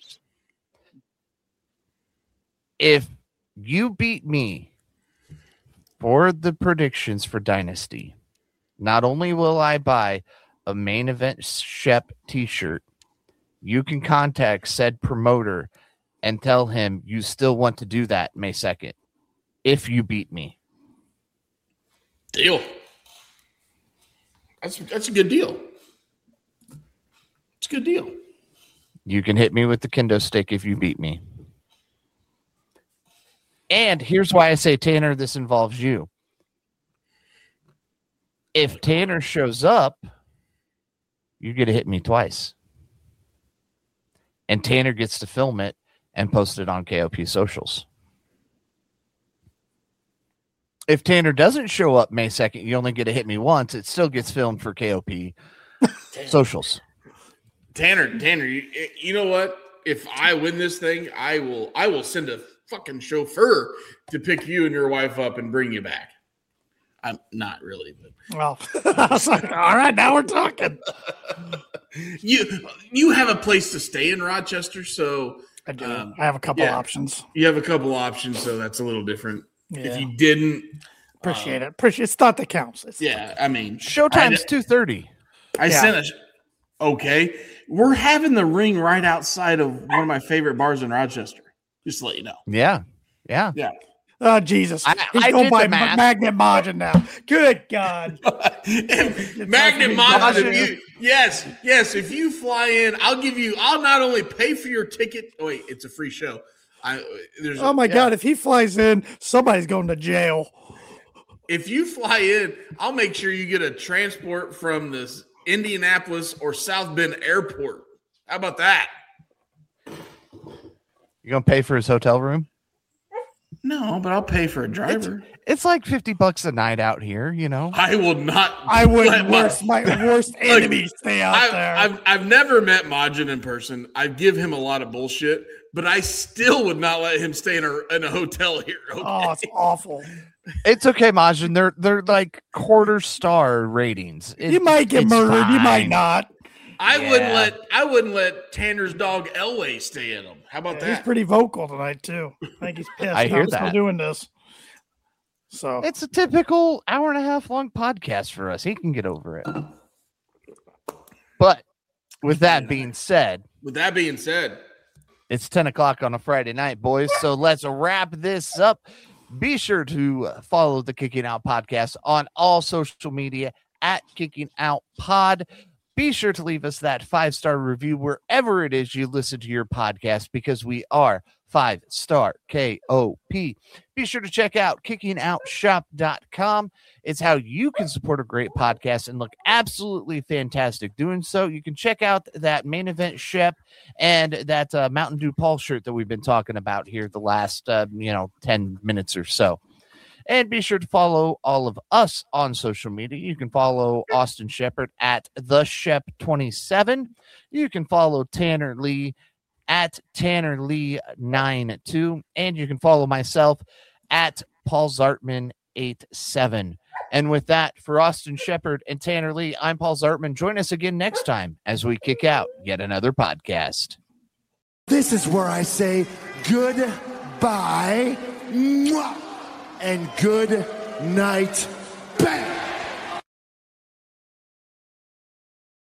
If you beat me for the predictions for Dynasty, not only will I buy a main event Shep t-shirt, you can contact said promoter and tell him you still want to do that May 2nd if you beat me. Deal. That's a good deal. It's a good deal. You can hit me with the kendo stick if you beat me. And here's why I say, Tanner, this involves you. If Tanner shows up, you get to hit me twice. And Tanner gets to film it and post it on KOP socials. If Tanner doesn't show up May 2nd, you only get to hit me once. It still gets filmed for KOP socials. Tanner, you know what? If I win this thing, I will send a fucking chauffeur to pick you and your wife up and bring you back. I'm not really, but well, I was like, all right, now we're talking. You have a place to stay in Rochester, so I do. I have a couple options. You have a couple options, so that's a little different. Yeah. If you didn't, appreciate it. It's not that counts. I mean, Showtime's 2:30. Okay, we're having the ring right outside of one of my favorite bars in Rochester. Just to let you know. Yeah. Oh, Jesus. He's going by Magnet Majin now. Good God. Magnet Majin. Yes. If you fly in, I'll not only pay for your ticket. Oh, wait, it's a free show. God. If he flies in, somebody's going to jail. If you fly in, I'll make sure you get a transport from this Indianapolis or South Bend Airport. How about that? You going to pay for his hotel room? No, but I'll pay for a driver. It's like $50 a night out here, you know. I will not. I wouldn't my worst enemy stay out there. I've never met Majin in person. I give him a lot of bullshit, but I still would not let him stay in a hotel here. Okay? Oh, it's awful. It's okay, Majin. They're like quarter star ratings. You might get murdered. Fine. You might not. I wouldn't let Tanner's dog Elway stay in him. How about that? He's pretty vocal tonight too. I think he's pissed. I hear that. Still doing this. So it's a typical hour and a half long podcast for us. He can get over it. But with that being said, it's 10 o'clock on a Friday night, boys. So let's wrap this up. Be sure to follow the Kicking Out Podcast on all social media at Kicking Out Pod. Be sure to leave us that 5-star review wherever it is you listen to your podcast, because we are 5-star KOP. Be sure to check out kickingOutShop.com. It's how you can support a great podcast and look absolutely fantastic doing so. You can check out that main event Shep and that Mountain Dew Paul shirt that we've been talking about here the last 10 minutes or so. And be sure to follow all of us on social media. You can follow Austin Shepard at TheShep27. You can follow Tanner Lee at TannerLee92. And you can follow myself at Paul Zartman87. And with that, for Austin Shepard and Tanner Lee, I'm Paul Zartman. Join us again next time as we kick out yet another podcast. This is where I say goodbye. Mwah. And good night,